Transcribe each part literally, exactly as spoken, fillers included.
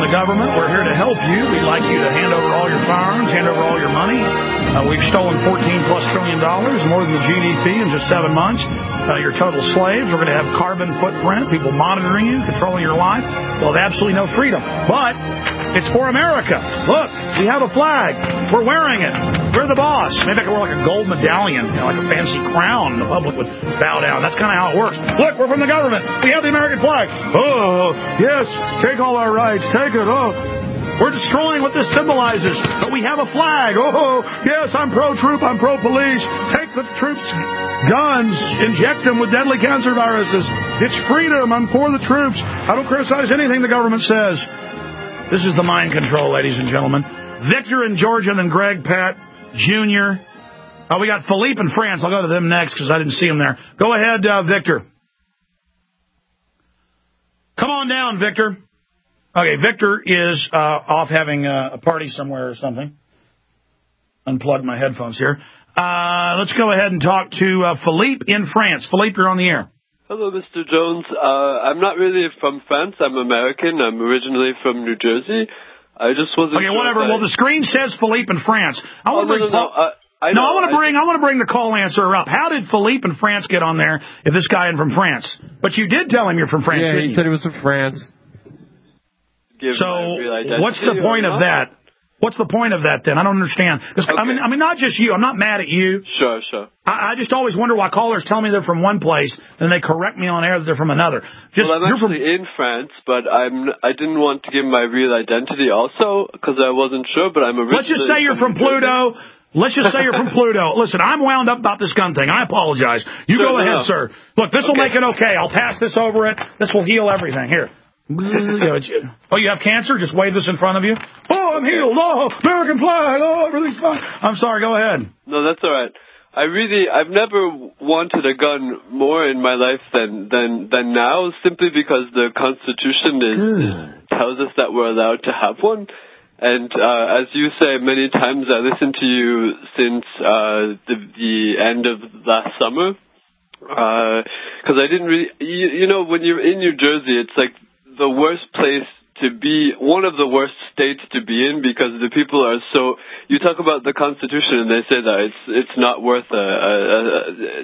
the government. We're here to help you. We'd like you to hand over all your firearms, hand over all your money. Uh, we've stolen fourteen plus trillion dollars, more than the G D P in just seven months. Uh, you're total slaves. We're going to have carbon footprint, people monitoring you, controlling your life. We'll have absolutely no freedom. But it's for America. Look, we have a flag. We're wearing it. We're the boss. Maybe I could wear like a gold medallion, you know, like a fancy crown. The public would bow down. That's kind of how it works. Look, we're from the government. We have the American flag. Oh, yes, take all our rights. Take it. Oh, we're destroying what this symbolizes. But we have a flag. Oh, yes, I'm pro-troop. I'm pro-police. Take the troops' guns. Inject them with deadly cancer viruses. It's freedom. I'm for the troops. I don't criticize anything the government says. This is the mind control, ladies and gentlemen. Victor in Georgia, and then Greg, Pat, Junior. Oh, we got Philippe in France. I'll go to them next because I didn't see him there. Go ahead, uh, Victor. Come on down, Victor. Okay, Victor is uh, off having uh, a party somewhere or something. Unplugged my headphones here. Uh, let's go ahead and talk to uh, Philippe in France. Philippe, you're on the air. Hello, Mister Jones. Uh, I'm not really from France. I'm American. I'm originally from New Jersey. I just wasn't. Okay, sure whatever. I... Well, the screen says Philippe in France. I want oh, to bring. No, no, no. Uh, I no, know, I want to I bring. I want to bring the call answerer up. How did Philippe in France get on there? If this guy is from France, but you did tell him you're from France. Yeah, he you? said he was from France. Give so, what's the point of that? What's the point of that, then? I don't understand. Okay. I mean, I mean, not just you. I'm not mad at you. Sure, sure. I, I just always wonder why callers tell me they're from one place, and they correct me on air that they're from another. Just, well, I'm you're actually from... in France, but I'm. I didn't want to give my real identity also because I wasn't sure. But I'm originally. Let's just say you're from, from Pluto. Let's just say you're from Pluto. Listen, I'm wound up about this gun thing. I apologize. You sure, go no, ahead, no. sir. Look, this will okay. make it okay. I'll pass this over it. This will heal everything. Here. Oh, you have cancer? Just wave this in front of you. Oh, I'm healed. Oh, American flag. Oh, everything's fine. I'm sorry. Go ahead. No, that's all right. I really, I've never wanted a gun more in my life than than than now, simply because the Constitution is, is tells us that we're allowed to have one. And uh, as you say many times, I listened to you since uh, the, the end of last summer. Because uh, I didn't really, you, you know, when you're in New Jersey, it's like the worst place to be, one of the worst states to be in, because the people are so, you talk about the Constitution and they say that it's it's not worth a, a, a, a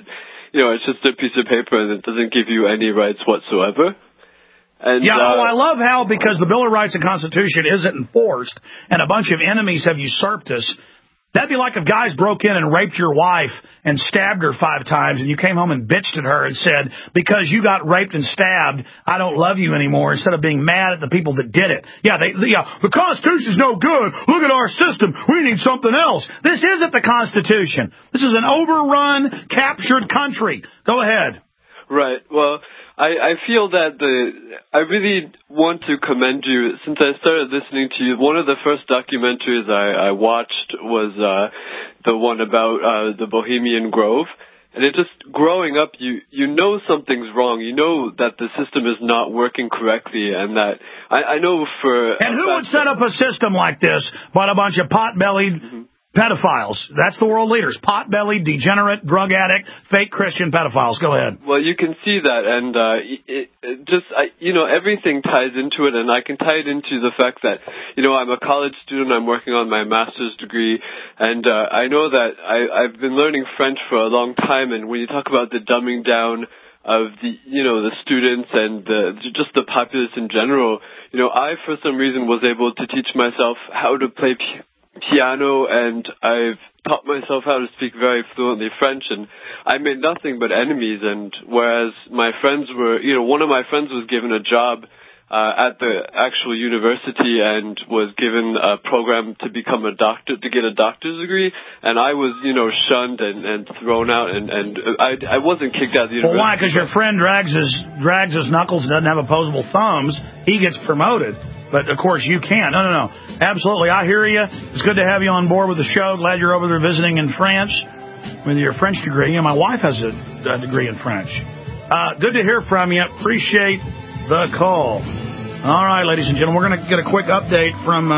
you know, it's just a piece of paper and it doesn't give you any rights whatsoever. And, yeah, uh, oh, I love how, because the Bill of Rights and Constitution isn't enforced and a bunch of enemies have usurped us. That'd be like if guys broke in and raped your wife and stabbed her five times, and you came home and bitched at her and said, because you got raped and stabbed, I don't love you anymore, instead of being mad at the people that did it. Yeah, they, yeah, the Constitution's no good. Look at our system. We need something else. This isn't the Constitution. This is an overrun, captured country. Go ahead. Right. Well, I, I feel that the I really want to commend you. Since I started listening to you, one of the first documentaries I, I watched was uh, the one about uh, the Bohemian Grove. And it just, growing up, you, you know something's wrong. You know that the system is not working correctly, and that, I, I know for... And who would set up a system like this but a bunch of pot-bellied... Mm-hmm. pedophiles. That's the world leaders. Pot-bellied, degenerate, drug addict, fake Christian pedophiles. Go ahead. Well, you can see that, and uh, it, it just, I, you know, everything ties into it, and I can tie it into the fact that, you know, I'm a college student, I'm working on my master's degree, and uh, I know that I, I've been learning French for a long time, and when you talk about the dumbing down of the, you know, the students and the, just the populace in general, you know, I, for some reason, was able to teach myself how to play piano, piano and I've taught myself how to speak very fluently French, and I made nothing but enemies. And whereas my friends were, you know, one of my friends was given a job uh, at the actual university and was given a program to become a doctor, to get a doctor's degree, and I was, you know, shunned and, and thrown out, and, and I, I wasn't kicked out of the university. Well, why? Because your friend drags his, drags his knuckles and doesn't have opposable thumbs. He gets promoted. But, of course, you can't. No, no, no. Absolutely. I hear you. It's good to have you on board with the show. Glad you're over there visiting in France with your French degree. You know, my wife has a, a degree in French. Uh, good to hear from you. Appreciate the call. All right, ladies and gentlemen, we're going to get a quick update from... Uh,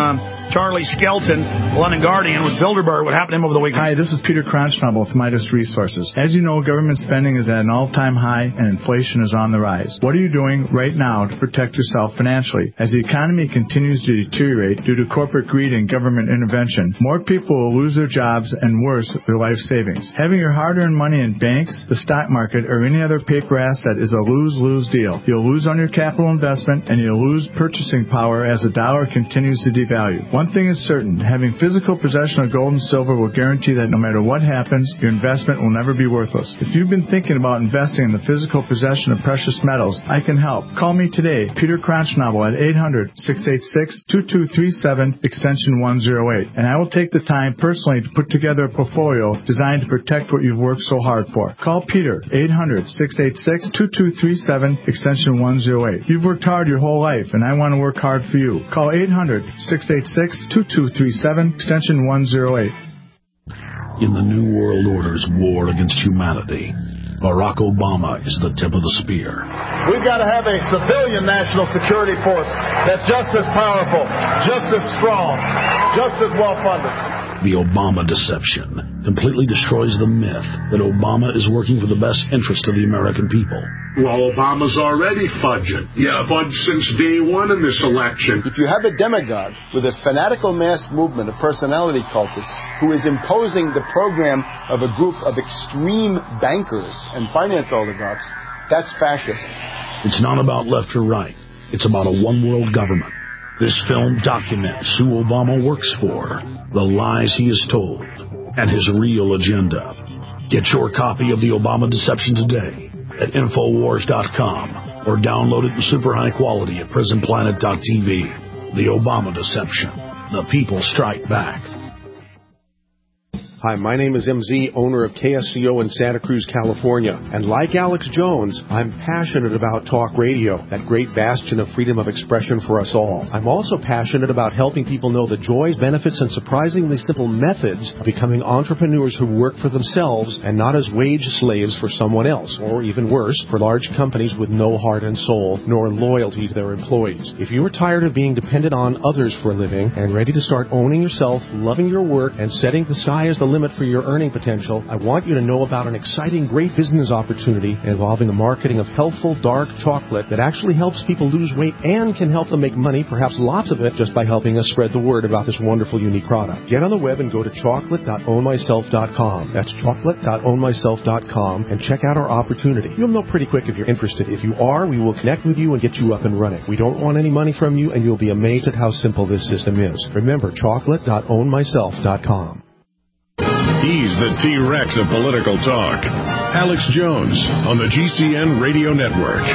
Charlie Skelton, London Guardian, with Bilderberg. What happened to him over the weekend? Hi, this is Peter Kronschnabel with Midas Resources. As you know, government spending is at an all-time high and inflation is on the rise. What are you doing right now to protect yourself financially? As the economy continues to deteriorate due to corporate greed and government intervention, more people will lose their jobs and, worse, their life savings. Having your hard-earned money in banks, the stock market, or any other paper asset is a lose-lose deal. You'll lose on your capital investment, and you'll lose purchasing power as the dollar continues to devalue. One thing is certain, having physical possession of gold and silver will guarantee that no matter what happens, your investment will never be worthless. If you've been thinking about investing in the physical possession of precious metals, I can help. Call me today, Peter Kronschnabel, at eight hundred, six eight six, two two three seven, extension one oh eight, and I will take the time personally to put together a portfolio designed to protect what you've worked so hard for. Call Peter, eight hundred, six eight six, two two three seven, extension one oh eight. You've worked hard your whole life, and I want to work hard for you. Call eight hundred, six eight six, two two three seven, extension one oh eight. In the New World Order's war against humanity, Barack Obama is the tip of the spear. We've got to have a civilian national security force that's just as powerful, just as strong, just as well-funded. The Obama deception completely destroys the myth that Obama is working for the best interest of the American people. Well, Obama's already fudging. He's yeah. fudged since day one in this election. If you have a demagogue with a fanatical mass movement of personality cultists who is imposing the program of a group of extreme bankers and finance oligarchs, that's fascism. It's not about left or right. It's about a one-world government. This film documents who Obama works for, the lies he has told, and his real agenda. Get your copy of The Obama Deception today at Infowars dot com or download it in super high quality at Prison Planet dot T V. The Obama Deception. The people strike back. Hi, my name is M Z, owner of K S C O in Santa Cruz, California. And like Alex Jones, I'm passionate about talk radio, that great bastion of freedom of expression for us all. I'm also passionate about helping people know the joys, benefits, and surprisingly simple methods of becoming entrepreneurs who work for themselves and not as wage slaves for someone else, or even worse, for large companies with no heart and soul, nor loyalty to their employees. If you are tired of being dependent on others for a living and ready to start owning yourself, loving your work, and setting the sky as the limit for your earning potential, I want you to know about an exciting, great business opportunity involving the marketing of healthful, dark chocolate that actually helps people lose weight and can help them make money, perhaps lots of it, just by helping us spread the word about this wonderful, unique product. Get on the web and go to chocolate dot own myself dot com. That's chocolate dot own myself dot com and check out our opportunity. You'll know pretty quick if you're interested. If you are, we will connect with you and get you up and running. We don't want any money from you, and you'll be amazed at how simple this system is. Remember, chocolate dot own myself dot com. He's the T-Rex of political talk. Alex Jones on the G C N Radio Network.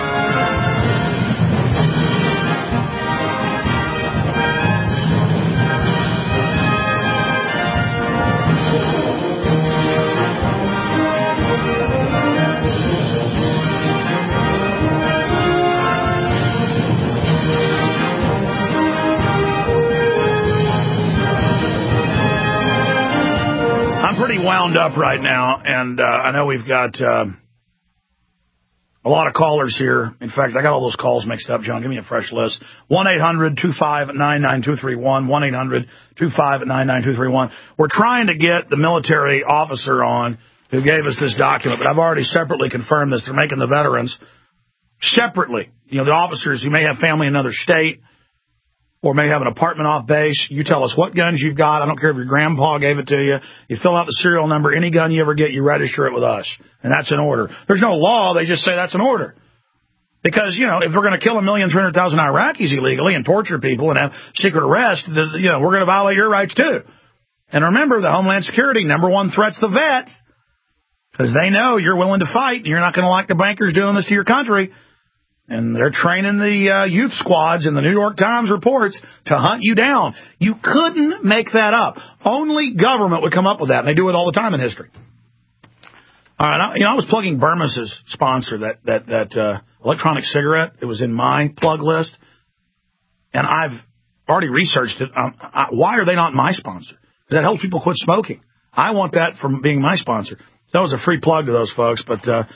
Pretty wound up right now, and uh, I know we've got uh, a lot of callers here. In fact, I got all those calls mixed up. John, give me a fresh list. one eight hundred two five nine nine two three one, one eight hundred two five nine nine two three one. We're trying to get the military officer on who gave us this document, but I've already separately confirmed this. They're making the veterans separately. You know, the officers who may have family in another state or may have an apartment off base. You tell us what guns you've got. I don't care if your grandpa gave it to you. You fill out the serial number. Any gun you ever get, you register it with us. And that's an order. There's no law. They just say that's an order. Because, you know, if we're going to kill a million, three hundred thousand Iraqis illegally and torture people and have secret arrest, you know, we're going to violate your rights too. And remember, the Homeland Security, number one threat's the vet. Because they know you're willing to fight and you're not going to like the bankers doing this to your country. And they're training the uh, youth squads in the New York Times reports to hunt you down. You couldn't make that up. Only government would come up with that, and they do it all the time in history. All right, I, you know, I was plugging Burmes's sponsor, that that that uh, electronic cigarette. It was in my plug list, and I've already researched it. Um, I, why are they not my sponsor? Because that helps people quit smoking. I want that from being my sponsor. That was a free plug to those folks, but... Uh,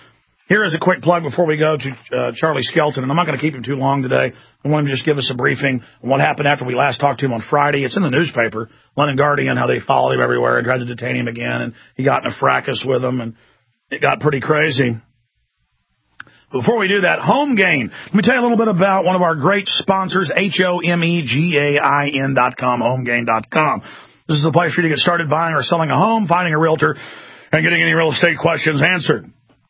Here is a quick plug before we go to uh, Charlie Skelton, and I'm not going to keep him too long today. I want him to just give us a briefing on what happened after we last talked to him on Friday. It's in the newspaper, London Guardian, how they followed him everywhere and tried to detain him again, and he got in a fracas with them, and it got pretty crazy. Before we do that, HomeGain. Let me tell you a little bit about one of our great sponsors, H O M E G A I N dot com, HomeGain dot com. This is the place for you to get started buying or selling a home, finding a realtor, and getting any real estate questions answered.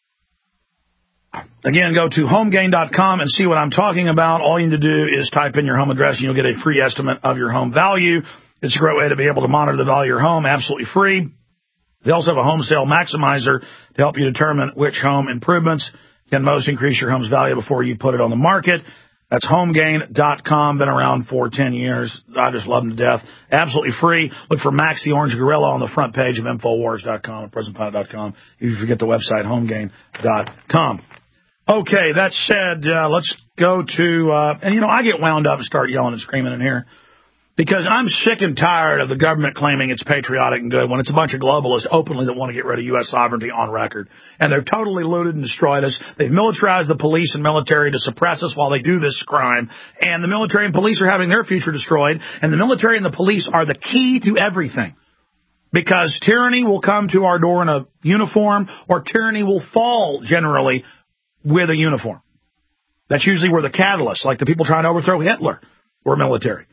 Again, go to HomeGain dot com and see what I'm talking about. All you need to do is type in your home address, and you'll get a free estimate of your home value. It's a great way to be able to monitor the value of your home, absolutely free. They also have a home sale maximizer to help you determine which home improvements can most increase your home's value before you put it on the market. That's HomeGain dot com, been around for ten years. I just love them to death. Absolutely free. Look for Max the Orange Gorilla on the front page of Infowars dot com, Present Planet dot com. If you forget the website, HomeGain dot com. Okay, that said, uh, let's go to, uh, and you know, I get wound up and start yelling and screaming in here because I'm sick and tired of the government claiming it's patriotic and good when it's a bunch of globalists openly that want to get rid of U S sovereignty on record. And they've totally looted and destroyed us. They've militarized the police and military to suppress us while they do this crime. And the military and police are having their future destroyed. And the military and the police are the key to everything. Because tyranny will come to our door in a uniform, or tyranny will fall generally with a uniform. That's usually where the catalyst, like the people trying to overthrow Hitler, were military.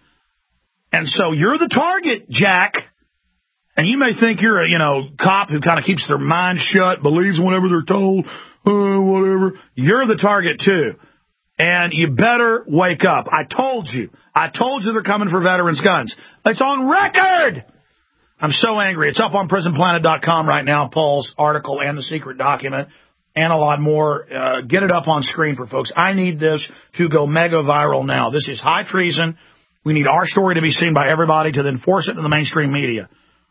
And so you're the target, Jack. And you may think you're a, you know, cop who kind of keeps their mind shut, believes whatever they're told, uh, whatever. You're the target, too. And you better wake up. I told you. I told you they're coming for veterans' guns. It's on record. I'm so angry. It's up on Prison Planet dot com right now, Paul's article and the secret document. And a lot more. Uh, get it up on screen for folks. I need this to go mega viral now. This is high treason. We need our story to be seen by everybody to then force it in the mainstream media.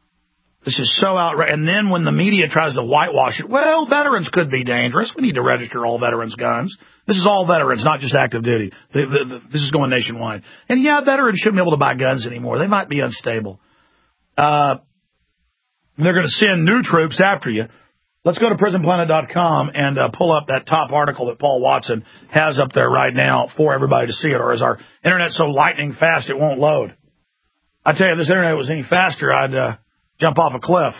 This is so outrageous. And then when the media tries to whitewash it, well, veterans could be dangerous. We need to register all veterans' guns. This is all veterans, not just active duty. The, the, the, this is going nationwide. And, yeah, veterans shouldn't be able to buy guns anymore. They might be unstable. Uh, they're going to send new troops after you. Let's go to Prison Planet dot com and uh, pull up that top article that Paul Watson has up there right now for everybody to see it, or is our internet so lightning fast it won't load? I tell you, if this internet was any faster, I'd uh, jump off a cliff.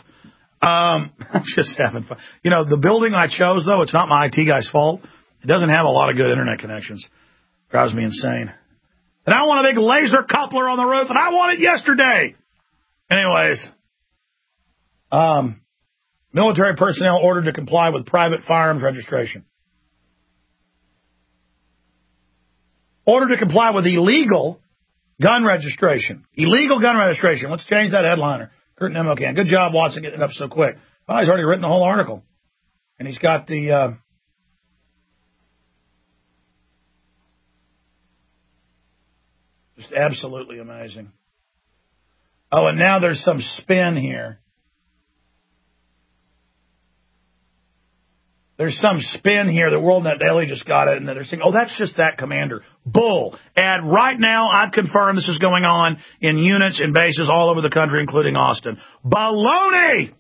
Um, I'm just having fun. You know, the building I chose, though, it's not my I T guy's fault. It doesn't have a lot of good internet connections. Drives me insane. And I want a big laser coupler on the roof, and I want it yesterday. Anyways, um... military personnel ordered to comply with private firearms registration. Ordered to comply with illegal gun registration. Illegal gun registration. Let's change that headliner. Kurt Nemocan. Good job, Watson, getting it up so quick. Oh, he's already written the whole article. And he's got the... Uh, just absolutely amazing. Oh, and now there's some spin here. There's some spin here that WorldNet Daily just got it, and they're saying, oh, that's just that commander. Bull. And right now, I've confirmed this is going on in units and bases all over the country, including Austin. Baloney!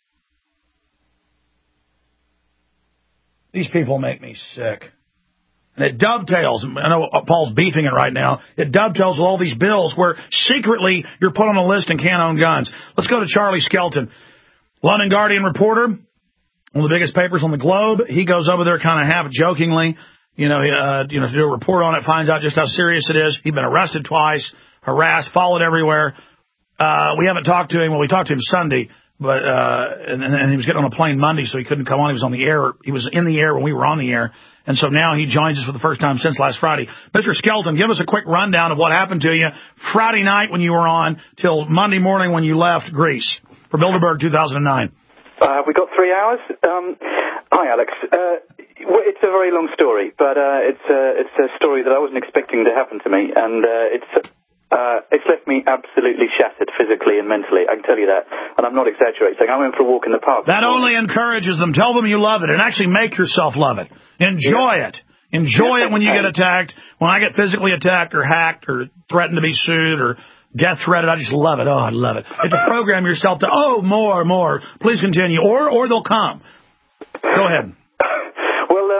These people make me sick. And it dovetails. I know Paul's beefing it right now. It dovetails with all these bills where secretly you're put on a list and can't own guns. Let's go to Charlie Skelton, London Guardian reporter. One of the biggest papers on the globe. He goes over there kind of half-jokingly, you know, uh, you know, to do a report on it, finds out just how serious it is. He'd been arrested twice, harassed, followed everywhere. Uh, we haven't talked to him. Well, we talked to him Sunday, but uh, and, and he was getting on a plane Monday, so he couldn't come on. He was on the air. He was in the air when we were on the air, and so now he joins us for the first time since last Friday. Mister Skelton, give us a quick rundown of what happened to you Friday night when you were on till Monday morning when you left Greece for Bilderberg two thousand nine. Uh, we got three hours. Um, hi, Alex. Uh, it's a very long story, but uh, it's a it's a story that I wasn't expecting to happen to me, and uh, it's uh, it's left me absolutely shattered physically and mentally. I can tell you that, and I'm not exaggerating. I went for a walk in the park. That only encourages them. Tell them you love it, and actually make yourself love it. Enjoy yeah. it. Enjoy yeah, it when you get attacked. When I get physically attacked or hacked or threatened to be sued or death threatened, I just love it. Oh, I love it. You have to program yourself to, oh, more, more. Please continue. Or or they'll come. Go ahead. Well,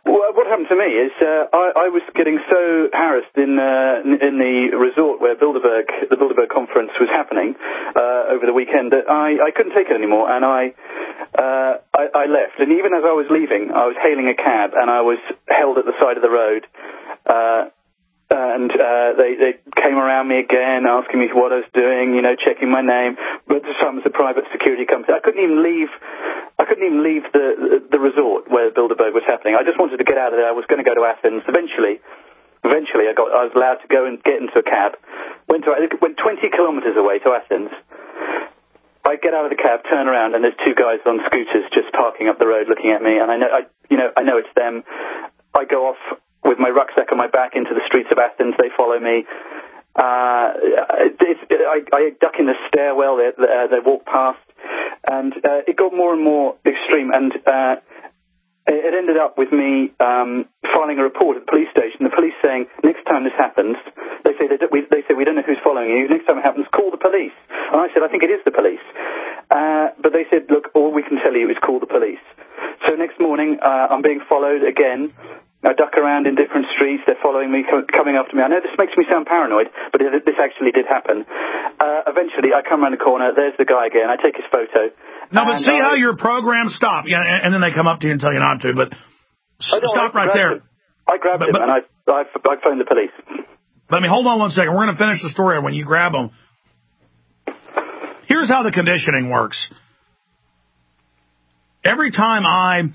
Well, what happened to me is uh, I, I was getting so harassed in uh, in the resort where Bilderberg, the Bilderberg conference was happening uh, over the weekend that I, I couldn't take it anymore, and I, uh, I I left. And even as I was leaving, I was hailing a cab, and I was held at the side of the road. Uh, And uh, they, they came around me again, asking me what I was doing, you know, checking my name. But this time it was a private security company. I couldn't even leave. I couldn't even leave the the resort where Bilderberg was happening. I just wanted to get out of there. I was going to go to Athens. Eventually, eventually, I got I was allowed to go and get into a cab. Went to went twenty kilometers away to Athens. I get out of the cab, turn around, and there's two guys on scooters just parking up the road, looking at me. And I know, I you know, I know it's them. I go off with my rucksack on my back into the streets of Athens. They follow me. Uh, it's, it, I, I duck in the stairwell. They, uh, they walk past. And uh, it got more and more extreme. And uh, it ended up with me um, filing a report at the police station. The police saying, next time this happens, they say, they, we, they say, we don't know who's following you. Next time it happens, call the police. And I said, I think it is the police. Uh, but they said, look, all we can tell you is call the police. So next morning, uh, I'm being followed again. I duck around in different streets. They're following me, co- coming after me. I know this makes me sound paranoid, but it, this actually did happen. Uh, eventually, I come around the corner. There's the guy again. I take his photo. No, but see I, how your program stopped. Yeah, and then they come up to you and tell you not to. But s- stop right there. Him. I grabbed but, him, but, and I, I, I phoned the police. Let me hold on one second. We're going to finish the story when you grab them. Here's how the conditioning works. Every time I...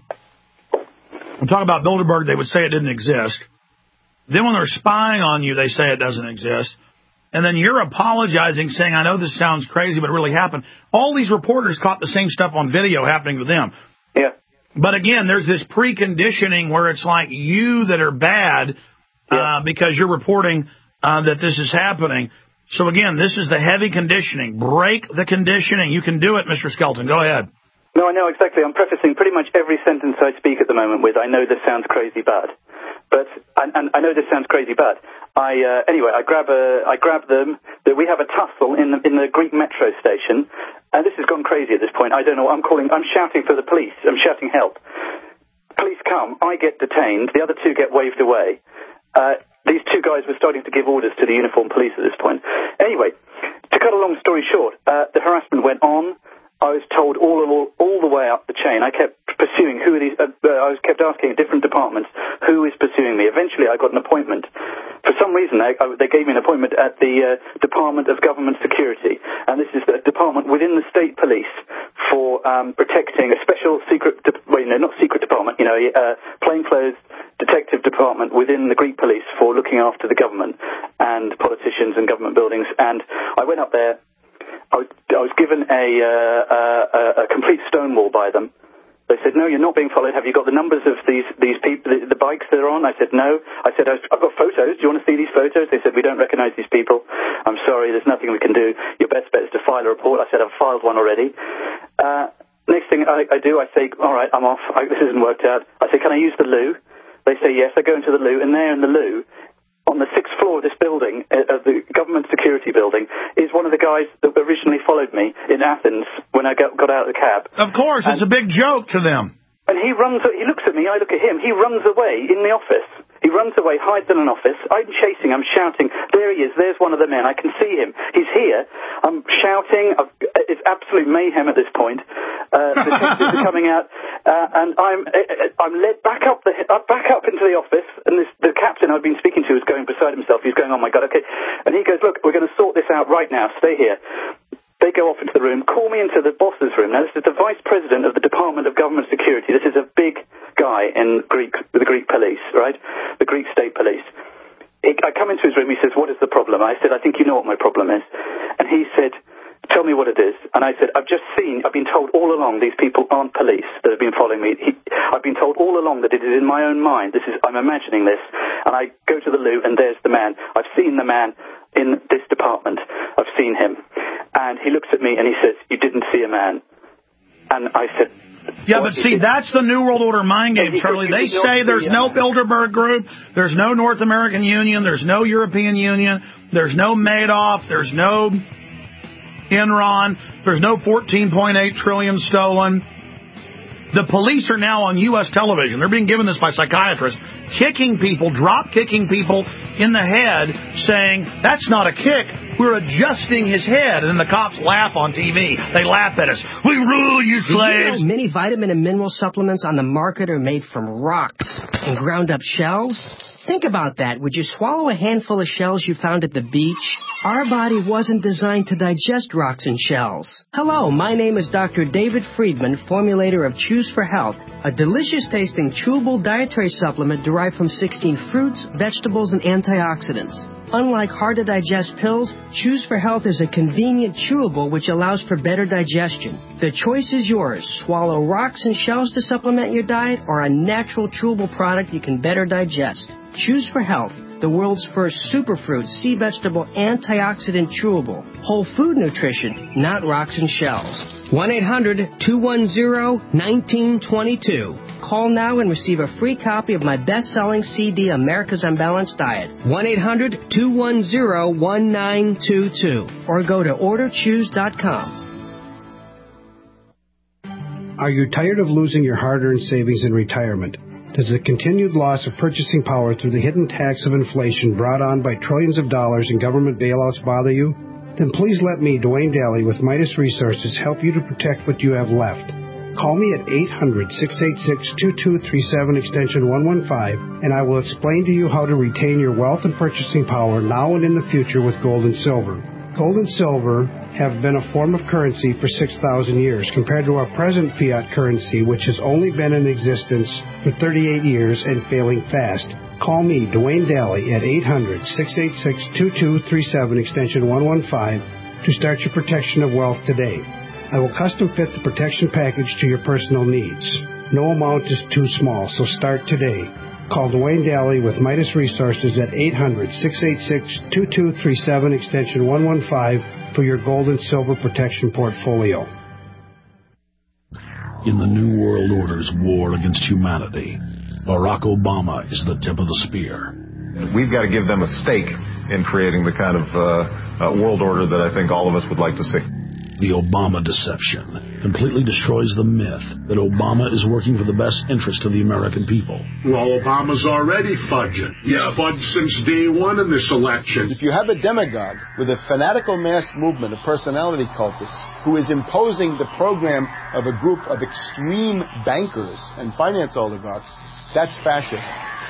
I'm talking about Bilderberg, they would say it didn't exist. Then when they're spying on you, they say it doesn't exist. And then you're apologizing, saying, I know this sounds crazy, but it really happened. All these reporters caught the same stuff on video happening to them. Yeah. But again, there's this preconditioning where it's like you that are bad uh, yeah. because you're reporting uh, that this is happening. So again, this is the heavy conditioning. Break the conditioning. You can do it, Mister Skelton. Go ahead. No, I know exactly. I'm prefacing pretty much every sentence I speak at the moment with, I know this sounds crazy bad. But, and, and I know this sounds crazy bad. I, uh, anyway, I grab a, I grab them, that we have a tussle in the, in the Greek metro station, and this has gone crazy at this point. I don't know what I'm calling, I'm shouting for the police. I'm shouting help. Police come, I get detained, the other two get waved away. Uh, these two guys were starting to give orders to the uniformed police at this point. Anyway, to cut a long story short, uh, the harassment went on. I was told all, all all the way up the chain. I kept pursuing who are these. Uh, I was kept asking different departments who is pursuing me. Eventually, I got an appointment. For some reason, they, I, they gave me an appointment at the uh, Department of Government Security, and this is the department within the state police for um, protecting a special secret. De- well, you know, not secret department. You know, uh, plainclothes detective department within the Greek police for looking after the government and politicians and government buildings. And I went up there. I was, I was given a, uh, a, a complete stonewall by them. They said, no, you're not being followed. Have you got the numbers of these, these people, the, the bikes they're on? I said, no. I said, I've got photos. Do you want to see these photos? They said, we don't recognize these people. I'm sorry, there's nothing we can do. Your best bet is to file a report. I said, I've filed one already. Uh, next thing I, I do, I say, all right, I'm off. I, this hasn't worked out. I say, can I use the loo? They say, yes. I go into the loo, and there in the loo, on the sixth floor of this building, uh, of the government security building, is one of the guys that originally followed me in Athens when I got, got out of the cab. Of course, and, it's a big joke to them. And he runs, he looks at me, I look at him, he runs away in the office. He runs away, hides in an office. I'm chasing, I'm shouting, there he is, there's one of the men, I can see him. He's here. I'm shouting, I've, it's absolute mayhem at this point. Uh, the detectives are coming out, uh, and I'm I'm led back up the uh, back up into the office, and this, the captain I've been speaking to is going beside himself. He's going, oh my God, okay. And he goes, look, we're going to sort this out right now, stay here. They go off into the room, call me into the boss's room. Now, this is the vice president of the Department of Government Security. This is a big guy in Greek, the Greek police, right? The Greek state police. He, I come into his room, he says, what is the problem? I said, I think you know what my problem is. And he said, tell me what it is. And I said, I've just seen, I've been told all along these people aren't police that have been following me. He, I've been told all along that it is in my own mind. This is, I'm imagining this. And I go to the loo, and there's the man. I've seen the man in this department. I've seen him. And he looks at me and he says, you didn't see a man. And I said... Yeah, but see, that's the New World Order mind game, Charlie. They say there's no Bilderberg Group, there's no North American Union, there's no European Union, there's no Madoff, there's no Enron, there's no fourteen point eight trillion stolen. The police are now on U S television. They're being given this by psychiatrists, kicking people, drop kicking people in the head, saying, that's not a kick. We're adjusting his head. And then the cops laugh on T V. They laugh at us. We rule, you slaves. Did you know many vitamin and mineral supplements on the market are made from rocks and ground up shells? Think about that. Would you swallow a handful of shells you found at the beach? Our body wasn't designed to digest rocks and shells. Hello, my name is Doctor David Friedman, formulator of Choose for Health, a delicious-tasting chewable dietary supplement derived from sixteen fruits, vegetables, and antioxidants. Unlike hard-to-digest pills, Choose for Health is a convenient chewable which allows for better digestion. The choice is yours. Swallow rocks and shells to supplement your diet or a natural chewable product you can better digest. Choose for Health, the world's first superfruit, sea vegetable, antioxidant chewable. Whole food nutrition, not rocks and shells. one eight hundred two one zero one nine two two. Call now and receive a free copy of my best-selling C D, America's Unbalanced Diet. one eight hundred two one zero one nine two two. Or go to order choose dot com. Are you tired of losing your hard-earned savings in retirement? Does the continued loss of purchasing power through the hidden tax of inflation brought on by trillions of dollars in government bailouts bother you? Then please let me, Dwayne Daly, with Midas Resources, help you to protect what you have left. Call me at eight hundred six eight six two two three seven extension one one five, and I will explain to you how to retain your wealth and purchasing power now and in the future with gold and silver. Gold and silver have been a form of currency for six thousand years compared to our present fiat currency, which has only been in existence for thirty-eight years and failing fast. Call me, Dwayne Daly, at eight hundred six eight six two two three seven extension one one five to start your protection of wealth today. I will custom fit the protection package to your personal needs. No amount is too small, so start today. Call Dwayne Daly with Midas Resources at eight hundred six eight six two two three seven extension one one five for your gold and silver protection portfolio. In the New World Order's war against humanity, Barack Obama is the tip of the spear. We've got to give them a stake in creating the kind of uh, uh, world order that I think all of us would like to see. The Obama deception completely destroys the myth that Obama is working for the best interest of the American people. Well, Obama's already fudging. Yeah, fudged since day one in this election. If you have a demagogue with a fanatical mass movement of personality cultists who is imposing the program of a group of extreme bankers and finance oligarchs, that's fascism.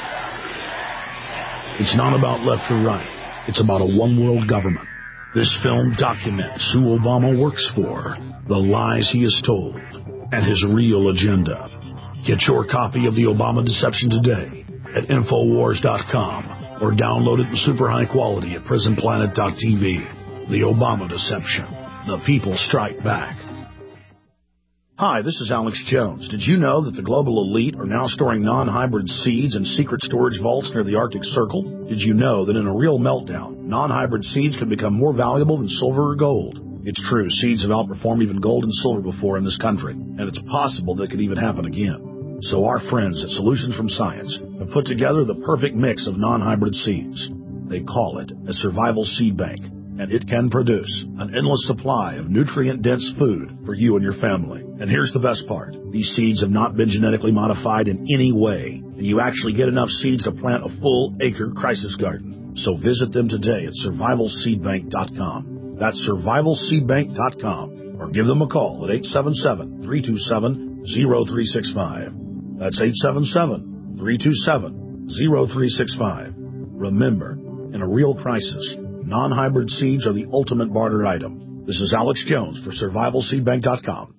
It's not about left or right. It's about a one-world government. This film documents who Obama works for, the lies he has told, and his real agenda. Get your copy of The Obama Deception today at Infowars dot com or download it in super high quality at Prison Planet dot T V. The Obama Deception. The people strike back. Hi, this is Alex Jones. Did you know that the global elite are now storing non-hybrid seeds in secret storage vaults near the Arctic Circle? Did you know that in a real meltdown, non-hybrid seeds can become more valuable than silver or gold? It's true, seeds have outperformed even gold and silver before in this country, and it's possible that could even happen again. So our friends at Solutions from Science have put together the perfect mix of non-hybrid seeds. They call it a survival seed bank, and it can produce an endless supply of nutrient-dense food for you and your family. And here's the best part. These seeds have not been genetically modified in any way, and you actually get enough seeds to plant a full-acre crisis garden. So visit them today at survival seed bank dot com. That's survival seed bank dot com. Or give them a call at eight seven seven, three two seven, zero three six five. That's eight seven seven, three two seven, zero three six five. Remember, in a real crisis, non-hybrid seeds are the ultimate barter item. This is Alex Jones for survival seed bank dot com.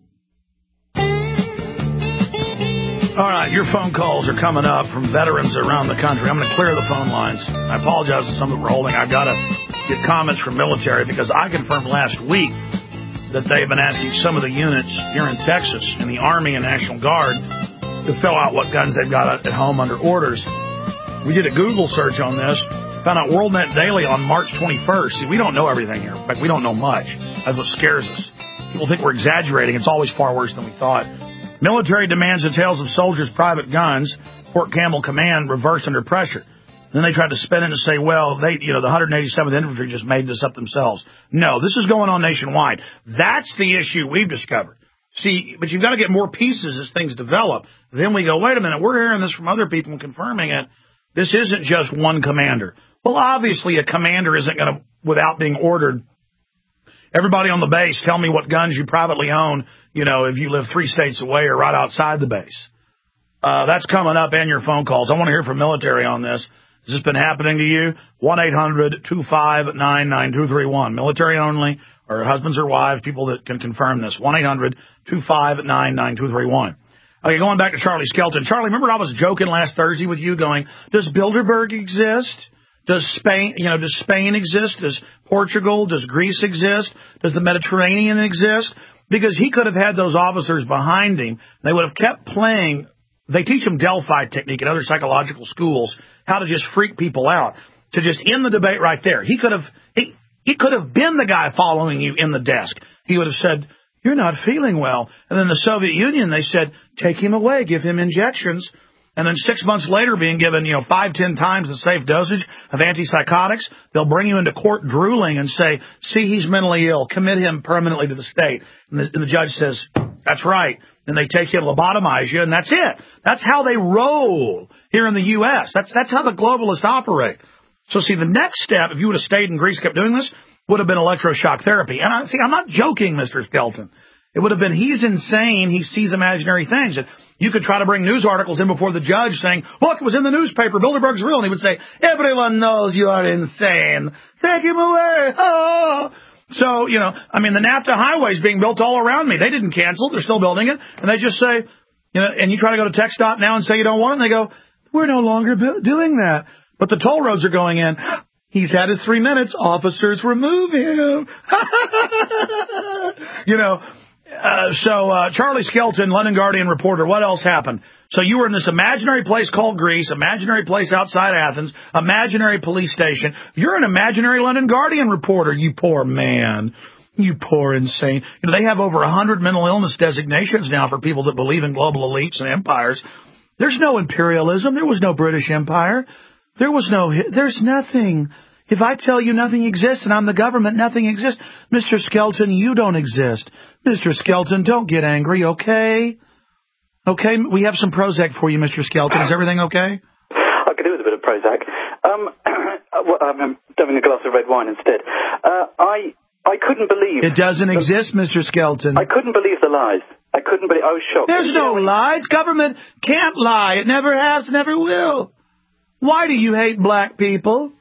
All right, your phone calls are coming up from veterans around the country. I'm going to clear the phone lines. I apologize to some that we're holding. I've got to get comments from military because I confirmed last week that they've been asking some of the units here in Texas in the Army and National Guard to fill out what guns they've got at home under orders. We did a Google search on this. Found out WorldNet Daily on March twenty-first. See, we don't know everything here. In fact, we don't know much. That's what scares us. People think we're exaggerating. It's always far worse than we thought. Military demands details of soldiers' private guns. Fort Campbell Command reversed under pressure. Then they tried to spin it and say, well, they, you know, the one hundred eighty-seventh Infantry just made this up themselves. No, this is going on nationwide. That's the issue we've discovered. See, but you've got to get more pieces as things develop. Then we go, wait a minute, we're hearing this from other people confirming it. This isn't just one commander. Well, obviously a commander isn't going to, without being ordered, everybody on the base, tell me what guns you privately own, you know, if you live three states away or right outside the base. Uh, that's coming up and your phone calls. I want to hear from military on this. Has this been happening to you? one eight hundred two five nine nine two three one. Military only, or husbands or wives, people that can confirm this. one eight hundred two five nine nine two three one. Okay, going back to Charlie Skelton. Charlie, remember I was joking last Thursday with you going, does Bilderberg exist? Does Spain, you know, does Spain exist? Does Portugal, does Greece exist? Does the Mediterranean exist? Because he could have had those officers behind him. They would have kept playing. They teach them Delphi technique and other psychological schools, how to just freak people out, to just end the debate right there. He could have, he, he could have been the guy following you in the desk. He would have said, you're not feeling well. And then the Soviet Union, they said, take him away, give him injections. And then six months later, being given, you know, five, ten times the safe dosage of antipsychotics, they'll bring you into court drooling and say, see, he's mentally ill. Commit him permanently to the state. And the, and the judge says, that's right. Then they take you to lobotomize you, and that's it. That's how they roll here in the U S. That's that's how the globalists operate. So, see, the next step, if you would have stayed in Greece, kept doing this, would have been electroshock therapy. And I see, I'm not joking, Mister Skelton. It would have been, he's insane, he sees imaginary things. And you could try to bring news articles in before the judge saying, look, it was in the newspaper, Bilderberg's real. And he would say, everyone knows you are insane. Take him away. Oh. So, you know, I mean, the NAFTA highway is being built all around me. They didn't cancel. They're still building it. And they just say, you know, and you try to go to TxDOT now and say you don't want it. And they go, we're no longer doing that. But the toll roads are going in. He's had his three minutes. Officers, remove him. You know, uh, so uh, Charlie Skelton, London Guardian reporter, what else happened? So you were in this imaginary place called Greece, imaginary place outside Athens, imaginary police station. You're an imaginary London Guardian reporter, you poor man. You poor insane. You know, they have over one hundred mental illness designations now for people that believe in global elites and empires. There's no imperialism. There was no British Empire. There was no, there's nothing. If I tell you nothing exists and I'm the government, nothing exists. Mister Skelton, you don't exist. Mister Skelton, don't get angry, okay? Okay, we have some Prozac for you, Mister Skelton. Is everything okay? I could do with a bit of Prozac. Um, well, I'm having a glass of red wine instead. Uh, I I couldn't believe... It doesn't the, exist, Mister Skelton. I couldn't believe the lies. I couldn't believe... I was shocked. There's no lies. Government can't lie. It never has, never will. Why do you hate black people?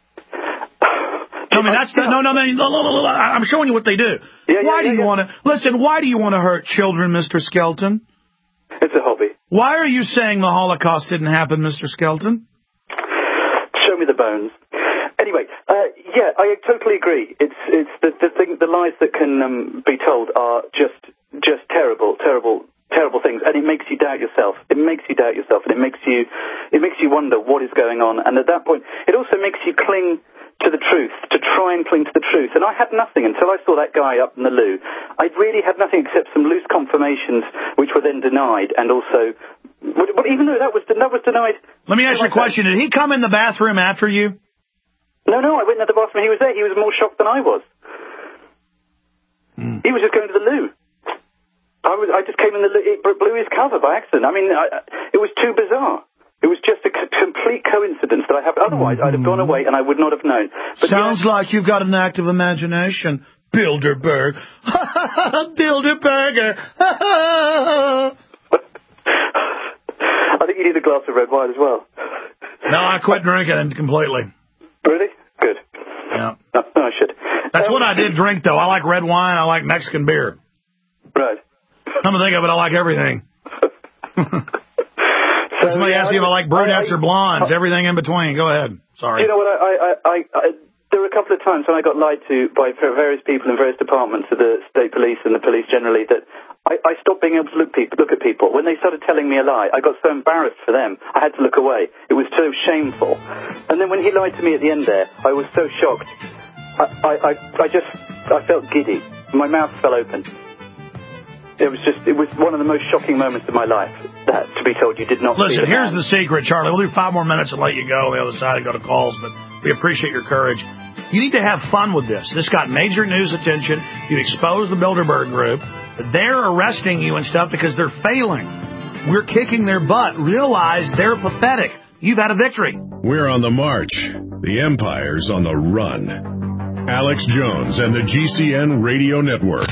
I mean, that's the, no, no, no, no, no, no, I'm showing you what they do. Yeah, why yeah, do you yeah. want to, listen, why do you want to hurt children, Mister Skelton? It's a hobby. Why are you saying the Holocaust didn't happen, Mister Skelton? Show me the bones. Anyway, uh, yeah, I totally agree. It's it's the the thing, the lies that can um, be told are just just terrible, terrible, terrible things, and it makes you doubt yourself. It makes you doubt yourself, and it makes you it makes you wonder what is going on. And at that point, it also makes you cling to the truth, to try and cling to the truth. And I had nothing until I saw that guy up in the loo. I really had nothing except some loose confirmations, which were then denied, and also, but even though that was that was denied. Let me ask you a question. Did he come in the bathroom after you? No, no, I went into the bathroom. He was there. He was more shocked than I was. Mm. He was just going to the loo. I was. I just came in the loo. It blew his cover by accident. I mean, I, it was too bizarre. It was just a c- complete coincidence that I have. Otherwise, mm-hmm. I'd have gone away and I would not have known. But Sounds yeah, like you've got an active imagination, Bilderberg. Bilderberger. I think you need a glass of red wine as well. No, I quit drinking it completely. Really? Good. Yeah. No, no I should. That's um, what I did drink, though. I like red wine. I like Mexican beer. Right. Come to think of it, I like everything. So, Somebody yeah, asked me if I like brunettes I, I, or blondes, I, everything in between. Go ahead. Sorry. You know what? I, I, I, I, there were a couple of times when I got lied to by various people in various departments of the state police and the police generally that I, I stopped being able to look, people, look at people. When they started telling me a lie, I got so embarrassed for them, I had to look away. It was so shameful. And then when he lied to me at the end there, I was so shocked. I, I, I, I just, I felt giddy. My mouth fell open. It was just, it was one of the most shocking moments of my life, that to be told you did not Listen, see the here's man. the secret, Charlie. We'll do five more minutes and let you go on the other side and go to calls, but we appreciate your courage. You need to have fun with this. This got major news attention. You exposed the Bilderberg group. They're arresting you and stuff because they're failing. We're kicking their butt. Realize they're pathetic. You've had a victory. We're on the march. The empire's on the run. Alex Jones and the G C N Radio Network.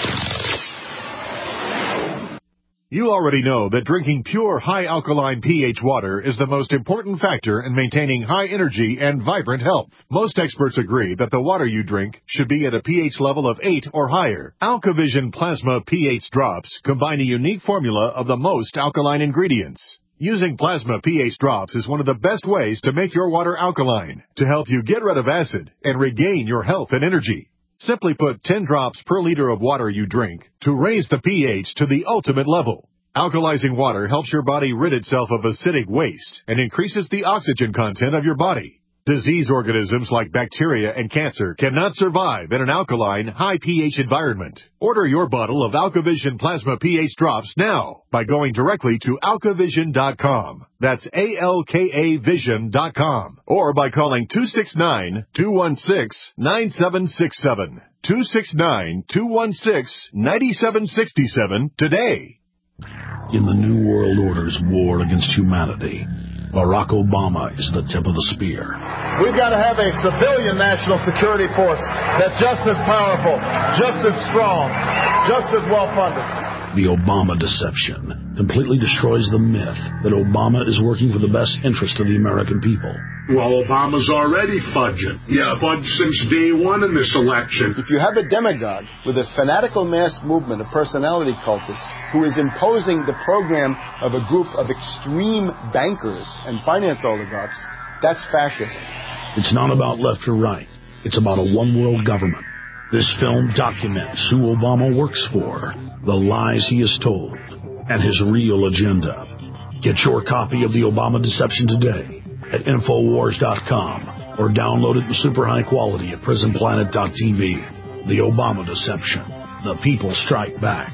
You already know that drinking pure, high-alkaline pH water is the most important factor in maintaining high energy and vibrant health. Most experts agree that the water you drink should be at a pH level of eight or higher. AlkaVision Plasma pH drops combine a unique formula of the most alkaline ingredients. Using Plasma pH drops is one of the best ways to make your water alkaline, to help you get rid of acid and regain your health and energy. Simply put ten drops per liter of water you drink to raise the pH to the ultimate level. Alkalizing water helps your body rid itself of acidic waste and increases the oxygen content of your body. Disease organisms like bacteria and cancer cannot survive in an alkaline, high pH environment. Order your bottle of AlkaVision Plasma pH drops now by going directly to alka vision dot com. That's A L K A vision dot com. Or by calling two six nine, two one six, nine seven six seven. two six nine, two one six, nine seven six seven today. In the New World Order's war against humanity, Barack Obama is the tip of the spear. We've got to have a civilian national security force that's just as powerful, just as strong, just as well-funded. The Obama deception completely destroys the myth that Obama is working for the best interest of the American people. Well, Obama's already fudging. He's yeah. fudged since day one in this election. If you have a demagogue with a fanatical mass movement of personality cultists who is imposing the program of a group of extreme bankers and finance oligarchs, that's fascism. It's not about left or right. It's about a one-world government. This film documents who Obama works for, the lies he has told, and his real agenda. Get your copy of The Obama Deception today at Infowars dot com or download it in super high quality at Prison Planet dot T V. The Obama Deception. The people strike back.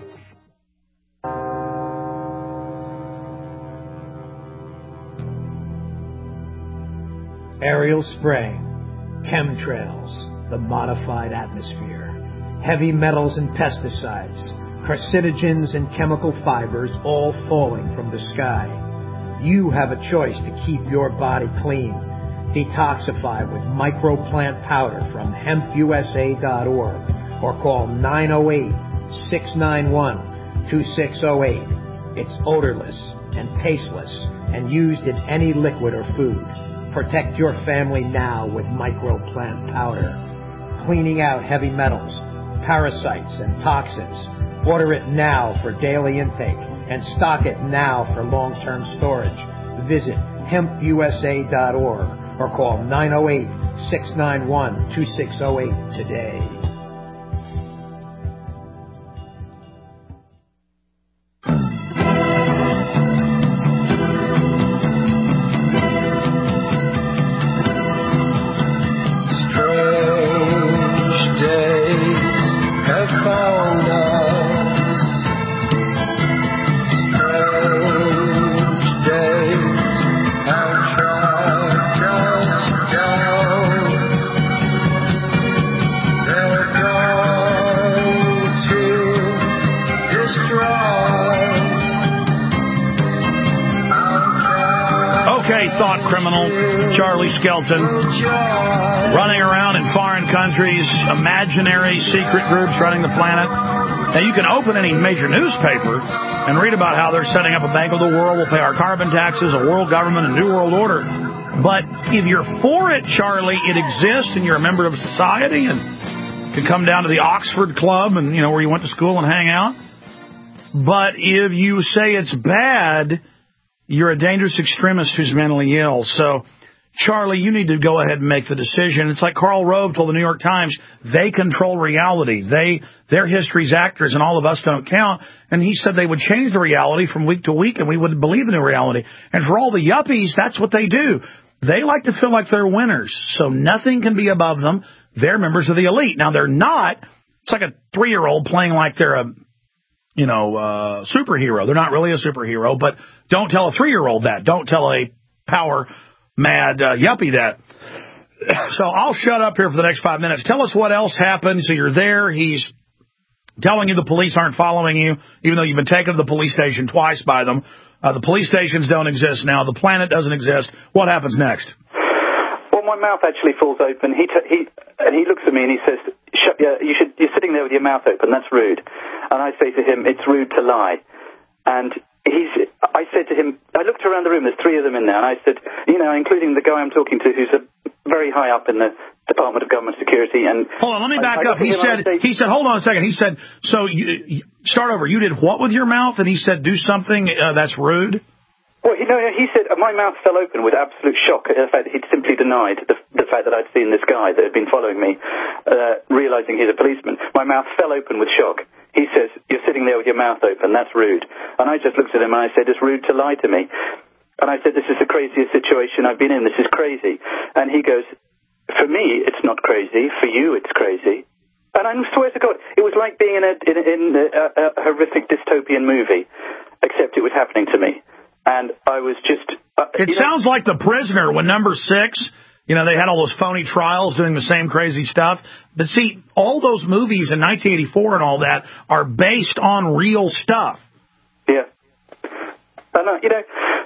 Aerial spraying, chemtrails, the modified atmosphere, heavy metals and pesticides, carcinogens and chemical fibers all falling from the sky. You have a choice to keep your body clean. Detoxify with microplant powder from hemp U S A dot org or call nine oh eight, six nine one, two six oh eight. It's odorless and tasteless and used in any liquid or food. Protect your family now with microplant powder. Cleaning out heavy metals, parasites, and toxins. Order it now for daily intake and stock it now for long-term storage. Visit hemp U S A dot org or call nine oh eight, six nine one, two six oh eight today. Thought criminal Charlie Skelton running around in foreign countries, imaginary secret groups running the planet. Now, you can open any major newspaper and read about how they're setting up a bank of the world, we'll pay our carbon taxes, a world government, a new world order. But if you're for it, Charlie, it exists and you're a member of society and can come down to the Oxford Club and, you know, where you went to school and hang out. But if you say it's bad, you're a dangerous extremist who's mentally ill. So, Charlie, you need to go ahead and make the decision. It's like Karl Rove told the New York Times, they control reality. They, they're history's actors, and all of us don't count. And he said they would change the reality from week to week, and we would believe in the reality. And for all the yuppies, that's what they do. They like to feel like they're winners, so nothing can be above them. They're members of the elite. Now, they're not. It's like a three-year-old playing like they're a you know, uh, superhero. They're not really a superhero, but don't tell a three-year-old that. Don't tell a power-mad uh, yuppie that. So I'll shut up here for the next five minutes. Tell us what else happened. So you're there. He's telling you the police aren't following you, even though you've been taken to the police station twice by them. Uh, the police stations don't exist now. The planet doesn't exist. What happens next? Well, my mouth actually falls open. He t- he and he looks at me and he says, Shut, yeah, you should, you're sitting there with your mouth open. That's rude. And I say to him, it's rude to lie. And he's, I said to him, I looked around the room, there's three of them in there, and I said, you know, including the guy I'm talking to who's a, very high up in the Department of Government Security. And hold on, let me back I, I up. He said, say, he said, hold on a second. He said, so you, you start over. You did what with your mouth? And he said, do something uh, that's rude? Well, you know, he said, my mouth fell open with absolute shock at the fact that he'd simply denied the, the fact that I'd seen this guy that had been following me, uh, realizing he's a policeman. My mouth fell open with shock. He says, you're sitting there with your mouth open, that's rude. And I just looked at him and I said, it's rude to lie to me. And I said, this is the craziest situation I've been in, this is crazy. And he goes, for me, it's not crazy, for you, it's crazy. And I swear to God, it was like being in a, in, in a, a horrific dystopian movie, except it was happening to me. And I was just... Uh, it sounds know, like The Prisoner when Number Six, you know, they had all those phony trials doing the same crazy stuff. But see, all those movies in nineteen eighty-four and all that are based on real stuff. Yeah. And, uh, you know,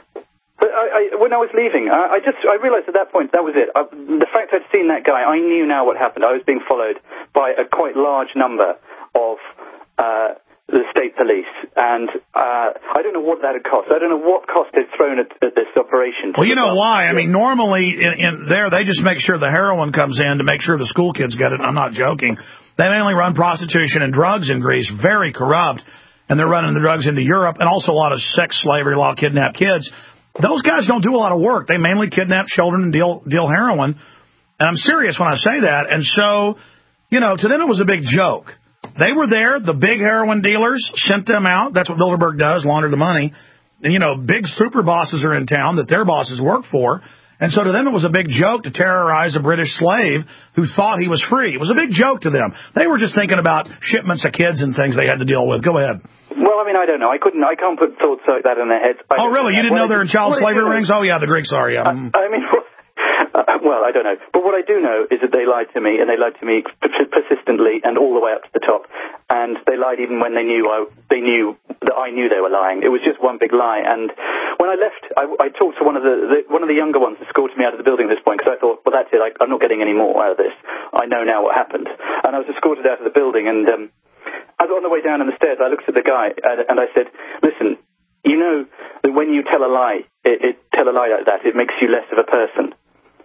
but I, I, when I was leaving, I, I just I realized at that point that was it. I, the fact I'd seen that guy, I knew now what happened. I was being followed by a quite large number of... Uh, the state police, and uh, I don't know what that had cost. I don't know what cost they'd thrown at, at this operation. Well, you know why? I mean, normally in, in there, they just make sure the heroin comes in to make sure the school kids get it. I'm not joking. They mainly run prostitution and drugs in Greece, very corrupt, and they're running the drugs into Europe, and also a lot of sex slavery, a lot of kidnapped kids. Those guys don't do a lot of work. They mainly kidnap children and deal, deal heroin, and I'm serious when I say that. And so, you know, to them it was a big joke. They were there. The big heroin dealers sent them out. That's what Bilderberg does, launder the money. And, you know, big super bosses are in town that their bosses work for. And so to them it was a big joke to terrorize a British slave who thought he was free. It was a big joke to them. They were just thinking about shipments of kids and things they had to deal with. Go ahead. Well, I mean, I don't know. I couldn't. I can't put thoughts like that in their heads. I oh, really? You didn't know they're in child slavery rings? Oh, yeah, the Greeks are, yeah. I, I mean... Uh, well, I don't know. But what I do know is that they lied to me, and they lied to me persistently and all the way up to the top. And they lied even when they knew I, they knew that I knew they were lying. It was just one big lie. And when I left, I, I talked to one of the, the one of the younger ones that escorted me out of the building at this point, because I thought, well, that's it. I, I'm not getting any more out of this. I know now what happened. And I was escorted out of the building, and um, I got on the way down on the stairs. I looked at the guy, and, and I said, listen, you know that when you tell a lie, it, it, tell a lie like that, it makes you less of a person.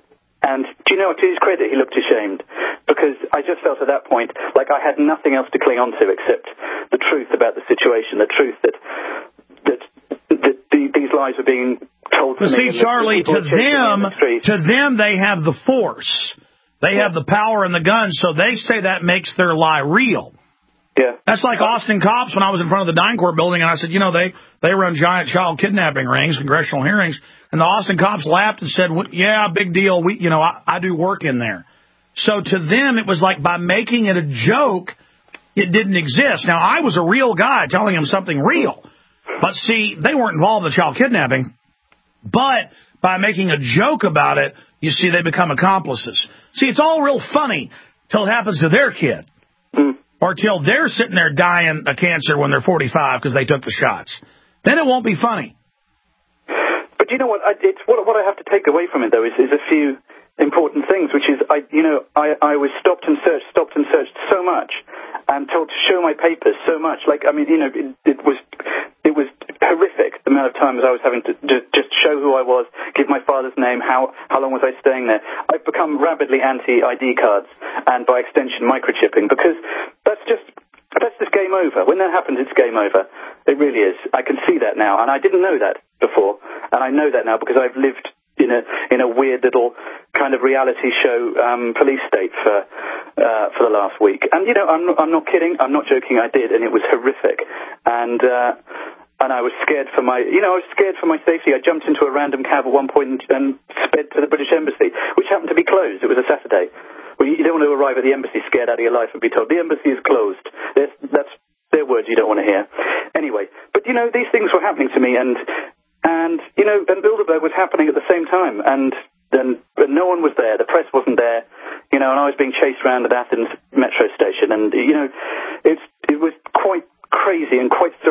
And do you know, to his credit, he looked ashamed, because I just felt at that point like I had nothing else to cling on to except the truth about the situation, the truth that that, that the, these lies were being told to well, me. See, Charlie, to them, to them, they have the force. They yeah. have the power and the guns, so they say that makes their lie real. Yeah. That's like Austin Cops when I was in front of the DynCorp building, and I said, you know, they, they run giant child kidnapping rings, congressional hearings. And the Austin Cops laughed and said, well, yeah, big deal. We, you know, I, I do work in there. So to them, it was like by making it a joke, it didn't exist. Now, I was a real guy telling them something real. But see, they weren't involved in the child kidnapping. But by making a joke about it, you see, they become accomplices. See, it's all real funny till it happens to their kid. Mm. Or till they're sitting there dying of cancer when they're forty-five because they took the shots. Then it won't be funny. But you know what? I, it's what, what I have to take away from it, though, is, is a few important things, which is, I, you know, I, I was stopped and searched, stopped and searched so much, and told to show my papers so much. Like, I mean, you know, it, it was, it was horrific the amount of times I was having to just, just show who I was, give my father's name, how, how long was I staying there. I've become rabidly anti-I D cards, and by extension, microchipping, because that's just. That's just game over. When that happens, it's game over. It really is. I can see that now, and I didn't know that before, and I know that now because I've lived in a in a weird little kind of reality show um, police state for uh, for the last week. And you know, I'm not, I'm not kidding. I'm not joking. I did, and it was horrific. And uh, and I was scared for my, you know, I was scared for my safety. I jumped into a random cab at one point and, and sped to the British Embassy, which happened to be closed. It was a Saturday. Well, you don't want to arrive at the embassy scared out of your life and be told, the embassy is closed. That's, that's their words you don't want to hear. Anyway, but, you know, these things were happening to me, and, and you know, and Bilderberg was happening at the same time, and, and, and no one was there. The press wasn't there, you know, and I was being chased around at Athens metro station, and, you know, it's, it was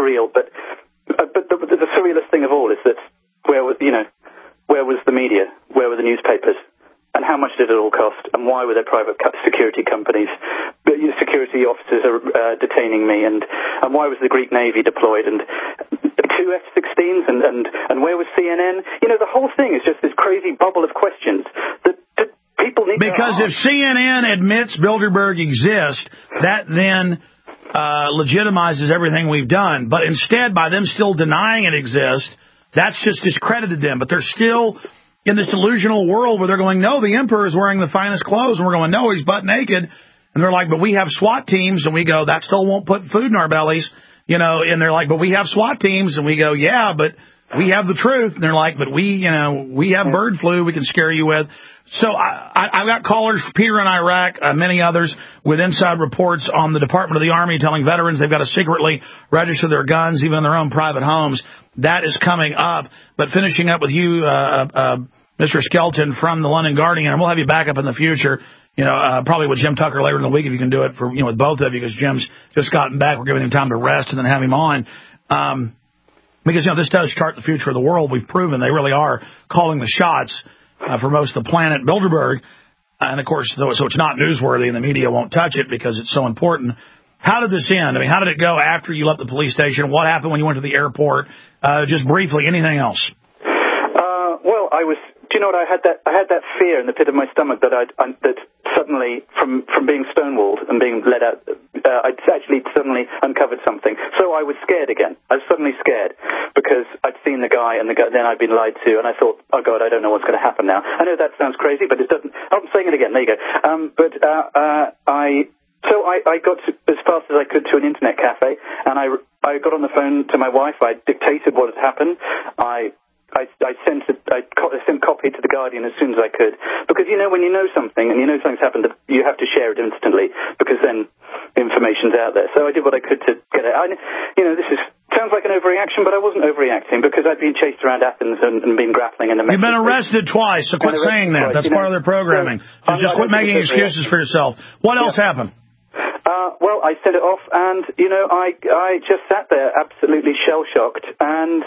surreal. But uh, but the, the surrealist thing of all is that where was you know where was the media? Where were the newspapers? And how much did it all cost? And why were there private security companies, security officers are uh, detaining me? And, and why was the Greek Navy deployed? And two F sixteens? And, and, and where was C N N? You know, the whole thing is just this crazy bubble of questions that, that people need because to if C N N admits Bilderberg exists, that then uh, legitimizes everything we've done. But instead, by them still denying it exists, that's just discredited them. But they're still in this delusional world where they're going, no, the emperor is wearing the finest clothes. And we're going, no, he's butt naked. And they're like, but we have SWAT teams. And we go, that still won't put food in our bellies. You know, and they're like, but we have SWAT teams. And we go, yeah, but we have the truth. And they're like, but we, you know, we have bird flu we can scare you with. So I, I, I've got callers, Peter in Iraq, uh, many others, with inside reports on the Department of the Army telling veterans they've got to secretly register their guns, even in their own private homes. That is coming up. But finishing up with you, uh, uh, Mister Skelton from the London Guardian, and we'll have you back up in the future, you know, uh, probably with Jim Tucker later in the week if you can do it for, you know, with both of you, because Jim's just gotten back. We're giving him time to rest and then have him on. Um, because, you know, this does chart the future of the world. We've proven they really are calling the shots uh, for most of the planet. Bilderberg, and of course, so it's not newsworthy and the media won't touch it because it's so important. How did this end? I mean, how did it go after you left the police station? What happened when you went to the airport? Uh, just briefly, anything else? Uh, well, I was... Do you know what? I had that I had that fear in the pit of my stomach that I'd, I, that suddenly, from, from being stonewalled and being let out, uh, I'd actually suddenly uncovered something. So I was scared again. I was suddenly scared because I'd seen the guy and the guy, then I'd been lied to, and I thought, oh God, I don't know what's going to happen now. I know that sounds crazy, but it doesn't. I'm saying it again. There you go. Um, but uh, uh, I. So I, I got to, as fast as I could to an internet cafe, and I, I got on the phone to my wife. I dictated what had happened. I. I, I sent a, I sent copy to the Guardian as soon as I could, because you know when you know something and you know something's happened, you have to share it instantly because then information's out there. So I did what I could to get it. I, you know, this is sounds like an overreaction, but I wasn't overreacting because I'd been chased around Athens and, and been grappling in the. You've been arrested twice, so quit saying that. Twice, That's part know, of their programming. So just, just quit making excuses for yourself. What yeah. else happened? Uh, well, I sent it off, and, you know, I I just sat there absolutely shell-shocked, and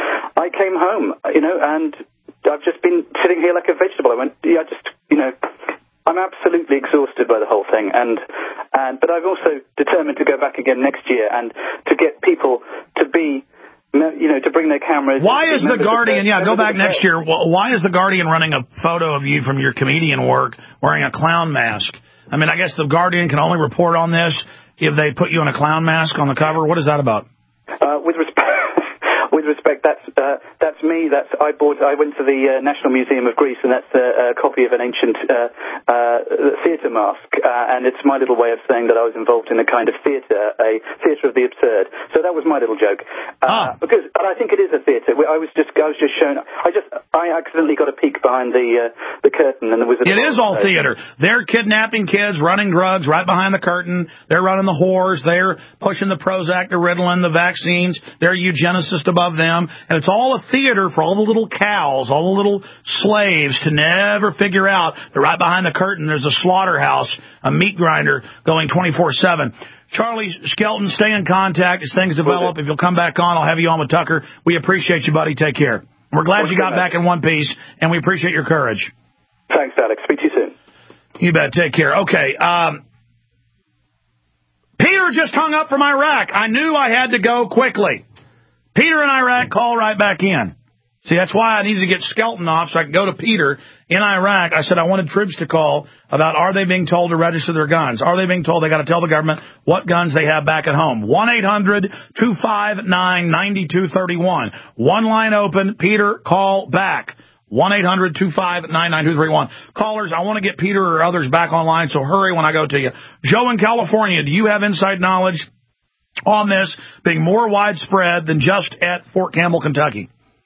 I came home, you know, and I've just been sitting here like a vegetable. I went, yeah, just, you know, I'm absolutely exhausted by the whole thing, and, and but I've also determined to go back again next year and to get people to be, you know, to bring their cameras. Why is the Guardian, yeah, go back next year, why is the Guardian running a photo of you from your comedian work wearing a clown mask? I mean, I guess the Guardian can only report on this if they put you in a clown mask on the cover. What is that about? Uh, with respect, with respect, that's uh, that's me. That's I bought. I went to the uh, National Museum of Greece, and that's a, a copy of an ancient uh, uh, theatre mask. Uh, and it's my little way of saying that I was involved in a kind of theatre, a theatre of the absurd. So that was my little joke. Uh, ah. Because, and I think it is a theatre. I was just, I was just shown. I just, I accidentally got a peek behind the uh, the curtain, and there was. A it is all so. theatre. They're kidnapping kids, running drugs right behind the curtain. They're running the whores. They're pushing the Prozac, the Ritalin, the vaccines. They're eugenicists above them, and it's all a theater for all the little cows, all the little slaves to never figure out that right behind the curtain there's a slaughterhouse, a meat grinder going twenty-four seven. Charlie Skelton, stay in contact as things develop. If you'll come back on, I'll have you on with Tucker. We appreciate you, buddy. Take care. We're glad you got back in one piece, and we appreciate your courage. Thanks, Alex. Speak to you soon. You bet. Take care. Okay. Um, Peter just hung up from Iraq. I knew I had to go quickly. Peter in Iraq, call right back in. See, that's why I needed to get Skelton off so I could go to Peter in Iraq. I said I wanted troops to call about are they being told to register their guns? Are they being told they got to tell the government what guns they have back at home? one eight hundred two five nine nine two three one. One line open. Peter, call back. one eight hundred two five nine nine two three one. Callers, I want to get Peter or others back online, so hurry when I go to you. Joe in California, do you have inside knowledge on this being more widespread than just at Fort Campbell, Kentucky?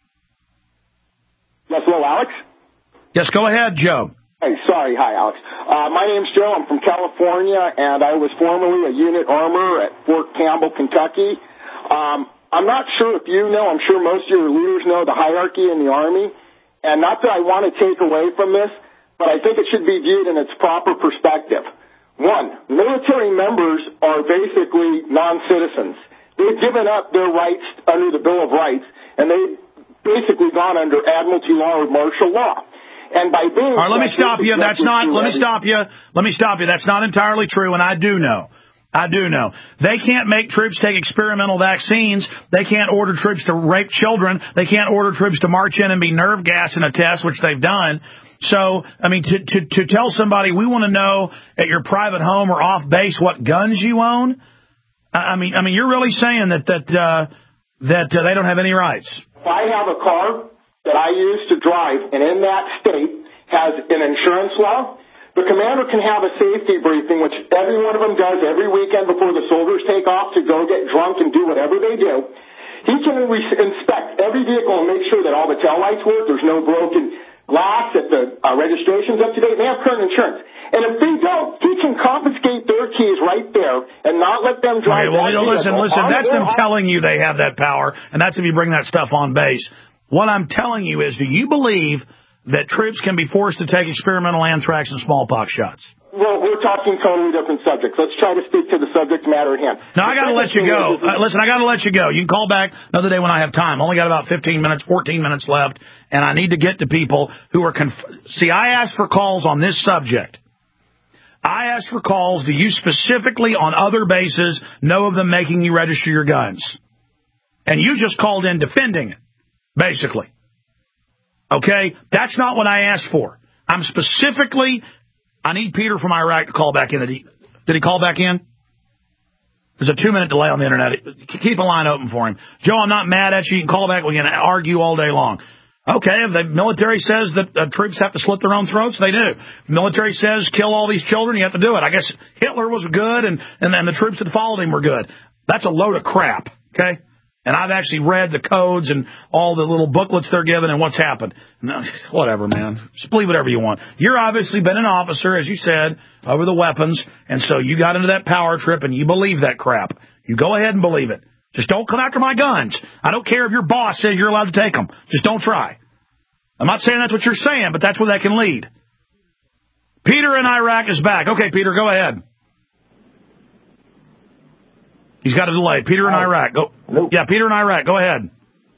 Yes, hello, Alex? Yes, go ahead, Joe. Hey, sorry. Hi, Alex. Uh, my name's Joe. I'm from California, and I was formerly a unit armor at Fort Campbell, Kentucky. Um, I'm not sure if you know, I'm sure most of your leaders know the hierarchy in the Army, and not that I want to take away from this, but I think it should be viewed in its proper perspective. One, military members are basically non-citizens. They've given up their rights under the Bill of Rights, and they've basically gone under admiralty law or martial law. And by being... All right, let me stop you. That's not... Let me stop you. Let me stop you. That's not entirely true, and I do know. I do know. They can't make troops take experimental vaccines. They can't order troops to rape children. They can't order troops to march in and be nerve gas in a test, which they've done. So, I mean, to, to, to tell somebody we want to know at your private home or off base what guns you own, I mean, I mean, you're really saying that that uh, that uh, they don't have any rights. If I have a car that I use to drive, and in that state has an insurance law, the commander can have a safety briefing, which every one of them does every weekend before the soldiers take off to go get drunk and do whatever they do. He can re- inspect every vehicle and make sure that all the tail lights work, there's no broken glass, that the uh, registration's up to date, and they have current insurance. And if they don't, he can confiscate their keys right there and not let them drive. Okay, well, you know, listen, listen, that's them telling you they have that power, and that's if you bring that stuff on base. What I'm telling you is, do you believe that troops can be forced to take experimental anthrax and smallpox shots? Well, we're talking totally different subjects. Let's try to speak to the subject matter at hand. No, I got to let you go. Uh, listen, I got to let you go. You can call back another day when I have time. Only got about fifteen minutes, fourteen minutes left, and I need to get to people who are... Conf- See, I asked for calls on this subject. I asked for calls. Do you specifically on other bases know of them making you register your guns? And you just called in defending it, basically. Okay? That's not what I asked for. I'm specifically... I need Peter from Iraq to call back in. Did he, did he call back in? There's a two-minute delay on the Internet. Keep a line open for him. Joe, I'm not mad at you. You can call back. We can argue all day long. Okay, if the military says that uh, troops have to slit their own throats, they do. If the military says kill all these children, you have to do it. I guess Hitler was good, and, and, and the troops that followed him were good. That's a load of crap, okay? And I've actually read the codes and all the little booklets they're given and what's happened. No, whatever, man. Just believe whatever you want. You're obviously been an officer, as you said, over the weapons, and so you got into that power trip and you believe that crap. You go ahead and believe it. Just don't come after my guns. I don't care if your boss says you're allowed to take them. Just don't try. I'm not saying that's what you're saying, but that's where that can lead. Peter in Iraq is back. Okay, Peter, go ahead. He's got a delay. Peter in oh. Iraq. Go. Hello? Yeah, Peter in Iraq. Go ahead.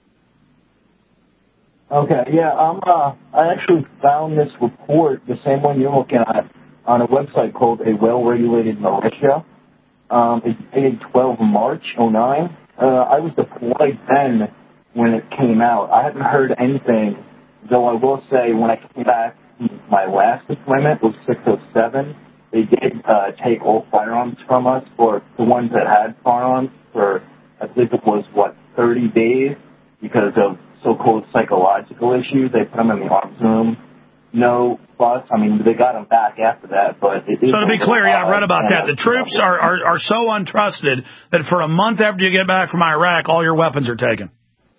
Okay, yeah, I'm, uh, I actually found this report, the same one you're looking at, on a website called A Well-Regulated Militia. Um, it's dated twelve March oh nine. Uh, I was deployed then when it came out. I haven't heard anything, though I will say when I came back, my last deployment was six oh seven. They did uh, take all firearms from us, or the ones that had firearms, for I believe it was, what, thirty days because of so-called psychological issues. They put them in the arms room. No fuss. I mean, they got them back after that, but it is... So to be clear, yeah, I read about that. The troops are, are, are so untrusted that for a month after you get back from Iraq, all your weapons are taken.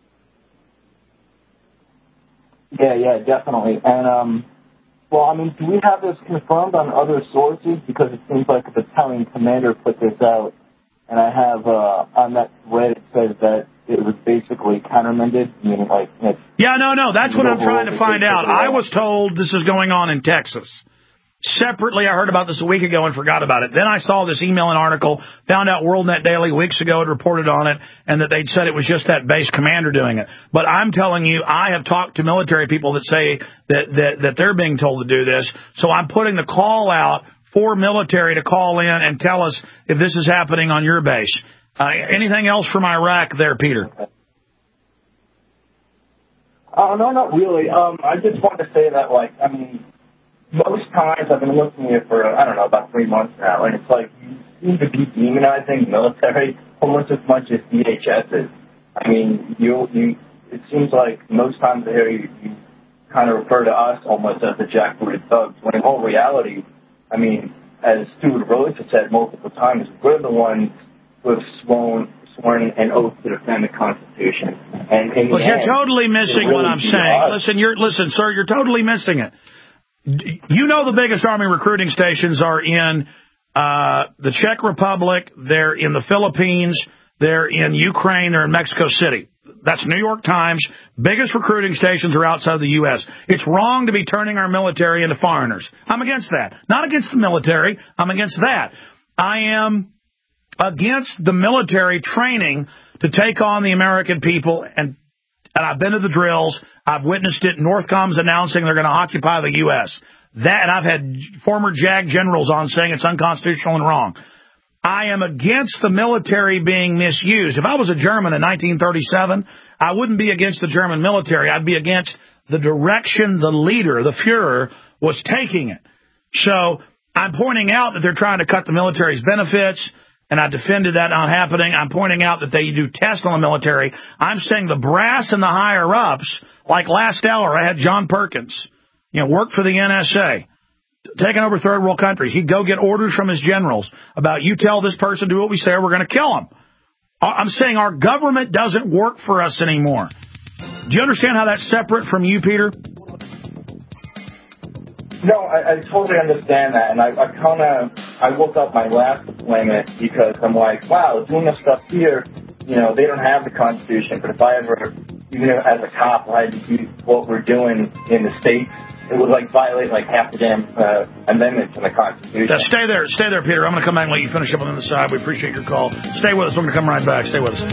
Yeah, yeah, definitely. And, um... well, I mean, do we have this confirmed on other sources? Because it seems like a battalion commander put this out, and I have, uh, on that thread, it says that it was basically countermanded, meaning like... You know, yeah, no, no, that's what I'm trying to find out. I was told this is going on in Texas. Separately, I heard about this a week ago and forgot about it. Then I saw this email and article, found out WorldNet Daily weeks ago had reported on it, and that they'd said it was just that base commander doing it. But I'm telling you, I have talked to military people that say that, that, that they're being told to do this. So I'm putting the call out for military to call in and tell us if this is happening on your base. Uh, anything else from Iraq there, Peter? Oh, uh, no, not really. Um, I just wanted to say that, like, I mean... most times I've been looking at it for, I don't know, about three months now, and it's like you seem to be demonizing military almost as much as D H S is. I mean, you, you, it seems like most times here you, you kind of refer to us almost as the jackbooted thugs, when in all reality, I mean, as Stuart Rhodes has said multiple times, we're the ones who have sworn, sworn an oath to defend the Constitution. And in Look, the you're end, totally missing really what I'm saying. Us. Listen, you're, listen, sir, you're totally missing it. You know the biggest Army recruiting stations are in uh, the Czech Republic, they're in the Philippines, they're in Ukraine, they're in Mexico City. That's New York Times. Biggest recruiting stations are outside the U S It's wrong to be turning our military into foreigners. I'm against that. Not against the military. I'm against that. I am against the military training to take on the American people, and and I've been to the drills. I've witnessed it. Northcom's announcing they're going to occupy the U S That, and I've had former JAG generals on saying it's unconstitutional and wrong. I am against the military being misused. If I was a German in nineteen thirty-seven, I wouldn't be against the German military. I'd be against the direction the leader, the Fuhrer, was taking it. So I'm pointing out that they're trying to cut the military's benefits, and I defended that not happening. I'm pointing out that they do tests on the military. I'm saying the brass and the higher-ups, like last hour, I had John Perkins, you know, work for the N S A, taking over third world countries. He'd go get orders from his generals about, you tell this person, do what we say, or we're going to kill him. I'm saying our government doesn't work for us anymore. Do you understand how that's separate from you, Peter? No, I, I totally understand that, and I, I kind of, I woke up my last deployment because I'm like, wow, doing this stuff here, you know, they don't have the Constitution, but if I ever, even as a cop, I had to do what we're doing in the States, it would, like, violate, like, half the damn uh, amendments in the Constitution. Yeah, stay there, stay there, Peter. I'm going to come back and let you finish up on the other side. We appreciate your call. Stay with us. We're going to come right back. Stay with us.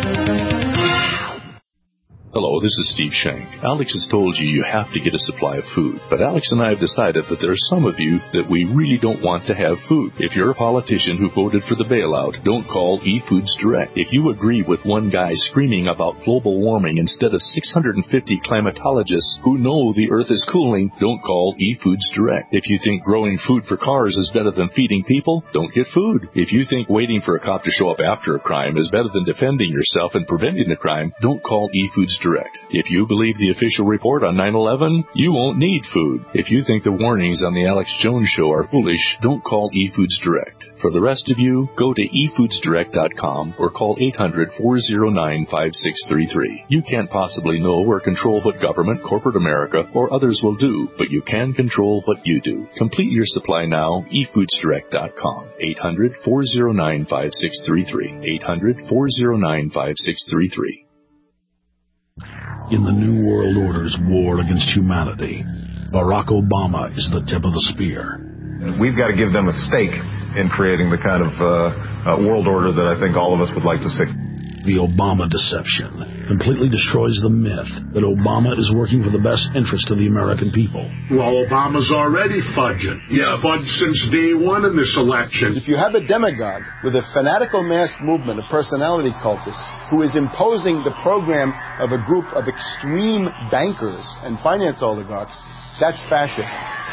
Hello, this is Steve Shank. Alex has told you you have to get a supply of food, but Alex and I have decided that there are some of you that we really don't want to have food. If you're a politician who voted for the bailout, don't call eFoods Direct. If you agree with one guy screaming about global warming instead of six hundred fifty climatologists who know the earth is cooling, don't call eFoods Direct. If you think growing food for cars is better than feeding people, don't get food. If you think waiting for a cop to show up after a crime is better than defending yourself and preventing the crime, don't call eFoods Direct. If you believe the official report on nine eleven, you won't need food. If you think the warnings on the Alex Jones Show are foolish, don't call eFoods Direct. For the rest of you, go to e foods direct dot com or call eight hundred, four oh nine, five six three three. You can't possibly know or control what government, corporate America, or others will do, but you can control what you do. Complete your supply now, e foods direct dot com. eight hundred, four oh nine, five six three three. eight hundred, four oh nine, five six three three. In the New World Order's war against humanity, Barack Obama is the tip of the spear. We've got to give them a stake in creating the kind of uh, uh, world order that I think all of us would like to see. The Obama deception completely destroys the myth that Obama is working for the best interest of the American people. Well, Obama's already fudging. He's yeah. fudged since day one in this election. If you have a demagogue with a fanatical mass movement of personality cultists who is imposing the program of a group of extreme bankers and finance oligarchs, that's fascism.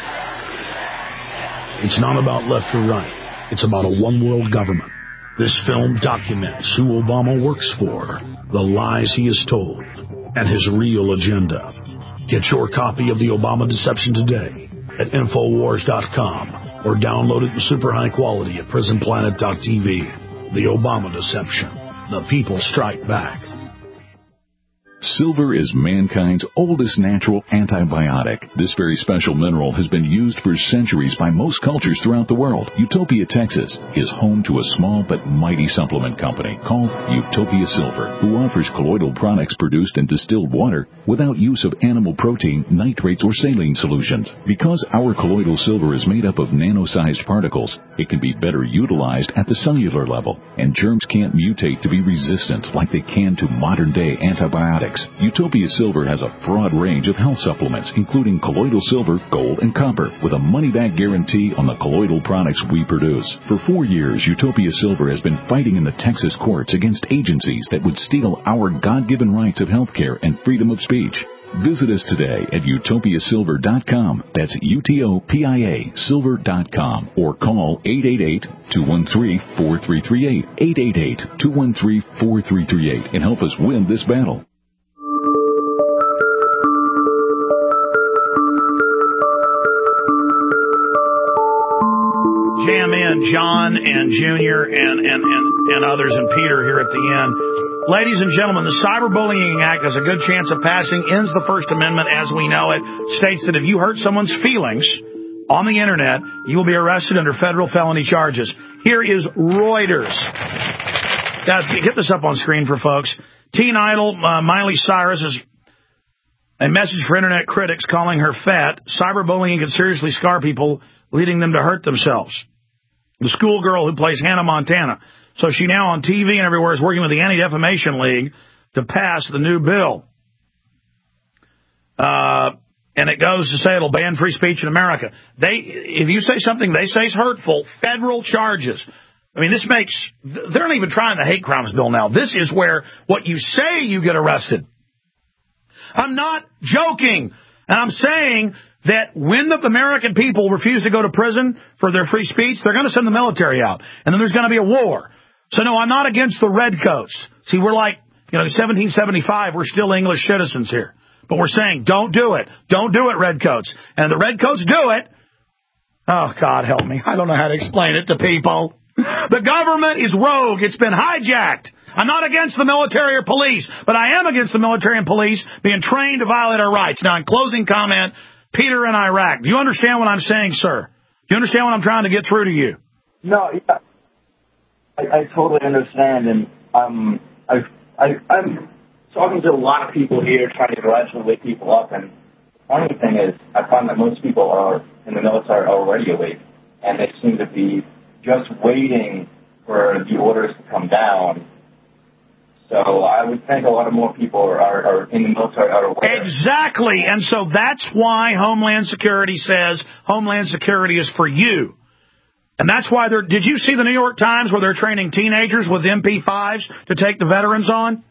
It's not about left or right. It's about a one-world government. This film documents who Obama works for, the lies he has told, and his real agenda. Get your copy of The Obama Deception today at Infowars dot com or download it in super high quality at Prison Planet dot t v. The Obama Deception. The people strike back. Silver is mankind's oldest natural antibiotic. This very special mineral has been used for centuries by most cultures throughout the world. Utopia, Texas is home to a small but mighty supplement company called Utopia Silver, who offers colloidal products produced in distilled water without use of animal protein, nitrates, or saline solutions. Because our colloidal silver is made up of nano-sized particles, it can be better utilized at the cellular level, and germs can't mutate to be resistant like they can to modern-day antibiotics. Utopia Silver has a broad range of health supplements, including colloidal silver, gold, and copper, with a money-back guarantee on the colloidal products we produce. For four years, Utopia Silver has been fighting in the Texas courts against agencies that would steal our God-given rights of health care and freedom of speech. Visit us today at utopia silver dot com. That's U T O P I A silver dot com. Or call eight eight eight, two one three, four three three eight, eight eight eight, two one three, four three three eight, and help us win this battle. Jam in John and Junior and, and, and, and others and Peter here at the end. Ladies and gentlemen, the Cyberbullying Act has a good chance of passing, ends the First Amendment as we know it, states that if you hurt someone's feelings on the Internet, you will be arrested under federal felony charges. Here is Reuters. Guys, get this up on screen for folks. Teen idol uh, Miley Cyrus is a message for Internet critics calling her fat. Cyberbullying can seriously scar people, leading them to hurt themselves. The schoolgirl who plays Hannah Montana So she now on T V and everywhere is working with the Anti-Defamation League to pass the new bill. Uh, and it goes to say it'll ban free speech in America. They, if you say something they say is hurtful, federal charges. I mean, this makes, they're not even trying the hate crimes bill now. This is where what you say you get arrested. I'm not joking. And I'm saying that when the American people refuse to go to prison for their free speech, they're going to send the military out. And then there's going to be a war. So, no, I'm not against the redcoats. See, we're like, you know, seventeen seventy-five, we're still English citizens here. But we're saying, don't do it. Don't do it, redcoats. And if the redcoats do it, oh, God help me. I don't know how to explain it to people. The government is rogue. It's been hijacked. I'm not against the military or police, but I am against the military and police being trained to violate our rights. Now, in closing comment, Peter in Iraq, do you understand what I'm saying, sir? Do you understand what I'm trying to get through to you? No, yeah. I, I totally understand, and um, I, I, I'm talking to a lot of people here trying to gradually wake people up, and the funny thing is I find that most people are in the military are already awake, and they seem to be just waiting for the orders to come down. So I would think a lot of more people are, are, are in the military are aware. Exactly. And so that's why Homeland Security says Homeland Security is for you. And that's why they're, did you see the New York Times where they're training teenagers with M P fives to take the veterans on?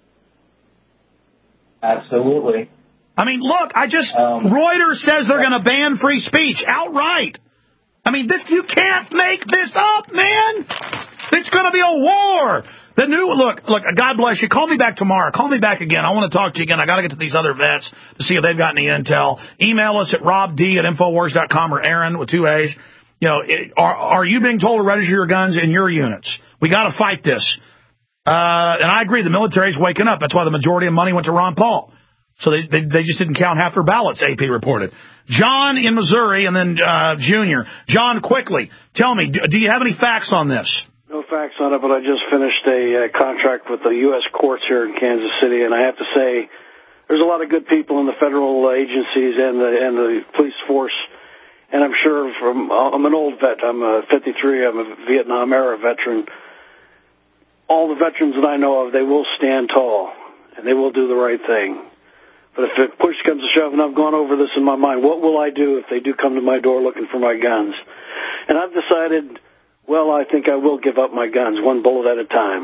Absolutely. I mean, look, I just, um, Reuters says they're going to ban free speech outright. I mean, this, you can't make this up, man. It's going to be a war. The new, look, look, God bless you. Call me back tomorrow. Call me back again. I want to talk to you again. I got to get to these other vets to see if they've got any intel. Email us at rob d at infowars dot com or Aaron with two A's. You know, it, are, are you being told to register your guns in your units? We got to fight this. Uh, and I agree, the military's waking up. That's why the majority of money went to Ron Paul. So they, they, they just didn't count half their ballots, A P reported. John in Missouri and then uh, Junior. John, quickly, tell me, do, do you have any facts on this? No facts on it, but I just finished a uh, contract with the U S courts here in Kansas City, and I have to say there's a lot of good people in the federal agencies and the and the police force, and I'm sure from I'm an old vet. I'm a fifty-three. I'm a Vietnam era veteran. All the veterans that I know of, they will stand tall, and they will do the right thing. But if it push comes to shove, and I've gone over this in my mind, what will I do if they do come to my door looking for my guns? And I've decided, well, I think I will give up my guns, one bullet at a time.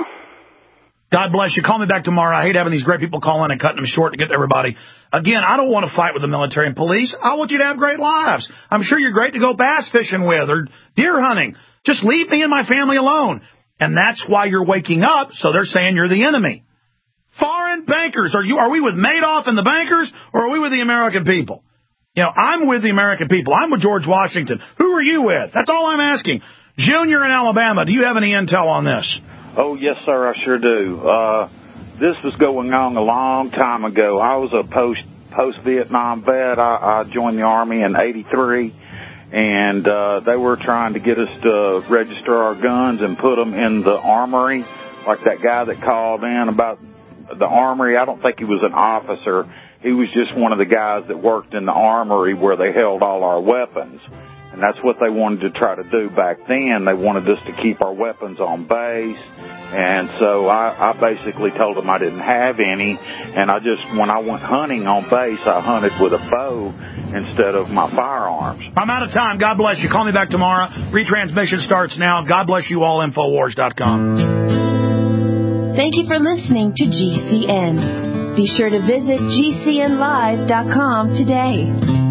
God bless you. Call me back tomorrow. I hate having these great people calling and cutting them short to get to everybody. Again, I don't want to fight with the military and police. I want you to have great lives. I'm sure you're great to go bass fishing with or deer hunting. Just leave me and my family alone. And that's why you're waking up, so they're saying you're the enemy. Foreign bankers. Are you? Are we with Madoff and the bankers, or are we with the American people? You know, I'm with the American people. I'm with George Washington. Who are you with? That's all I'm asking. Junior in Alabama, do you have any intel on this? Oh, yes, sir, I sure do. Uh, this was going on a long time ago. I was a post, post-Vietnam vet. I, I joined the Army in eighty-three, and uh, they were trying to get us to register our guns and put them in the armory, like that guy that called in about the armory. I don't think he was an officer. He was just one of the guys that worked in the armory where they held all our weapons. And that's what they wanted to try to do back then. They wanted us to keep our weapons on base. And so I, I basically told them I didn't have any. And I just, when I went hunting on base, I hunted with a bow instead of my firearms. I'm out of time. God bless you. Call me back tomorrow. Retransmission starts now. God bless you all. Infowars dot com. Thank you for listening to G C N. Be sure to visit G C N live dot com today.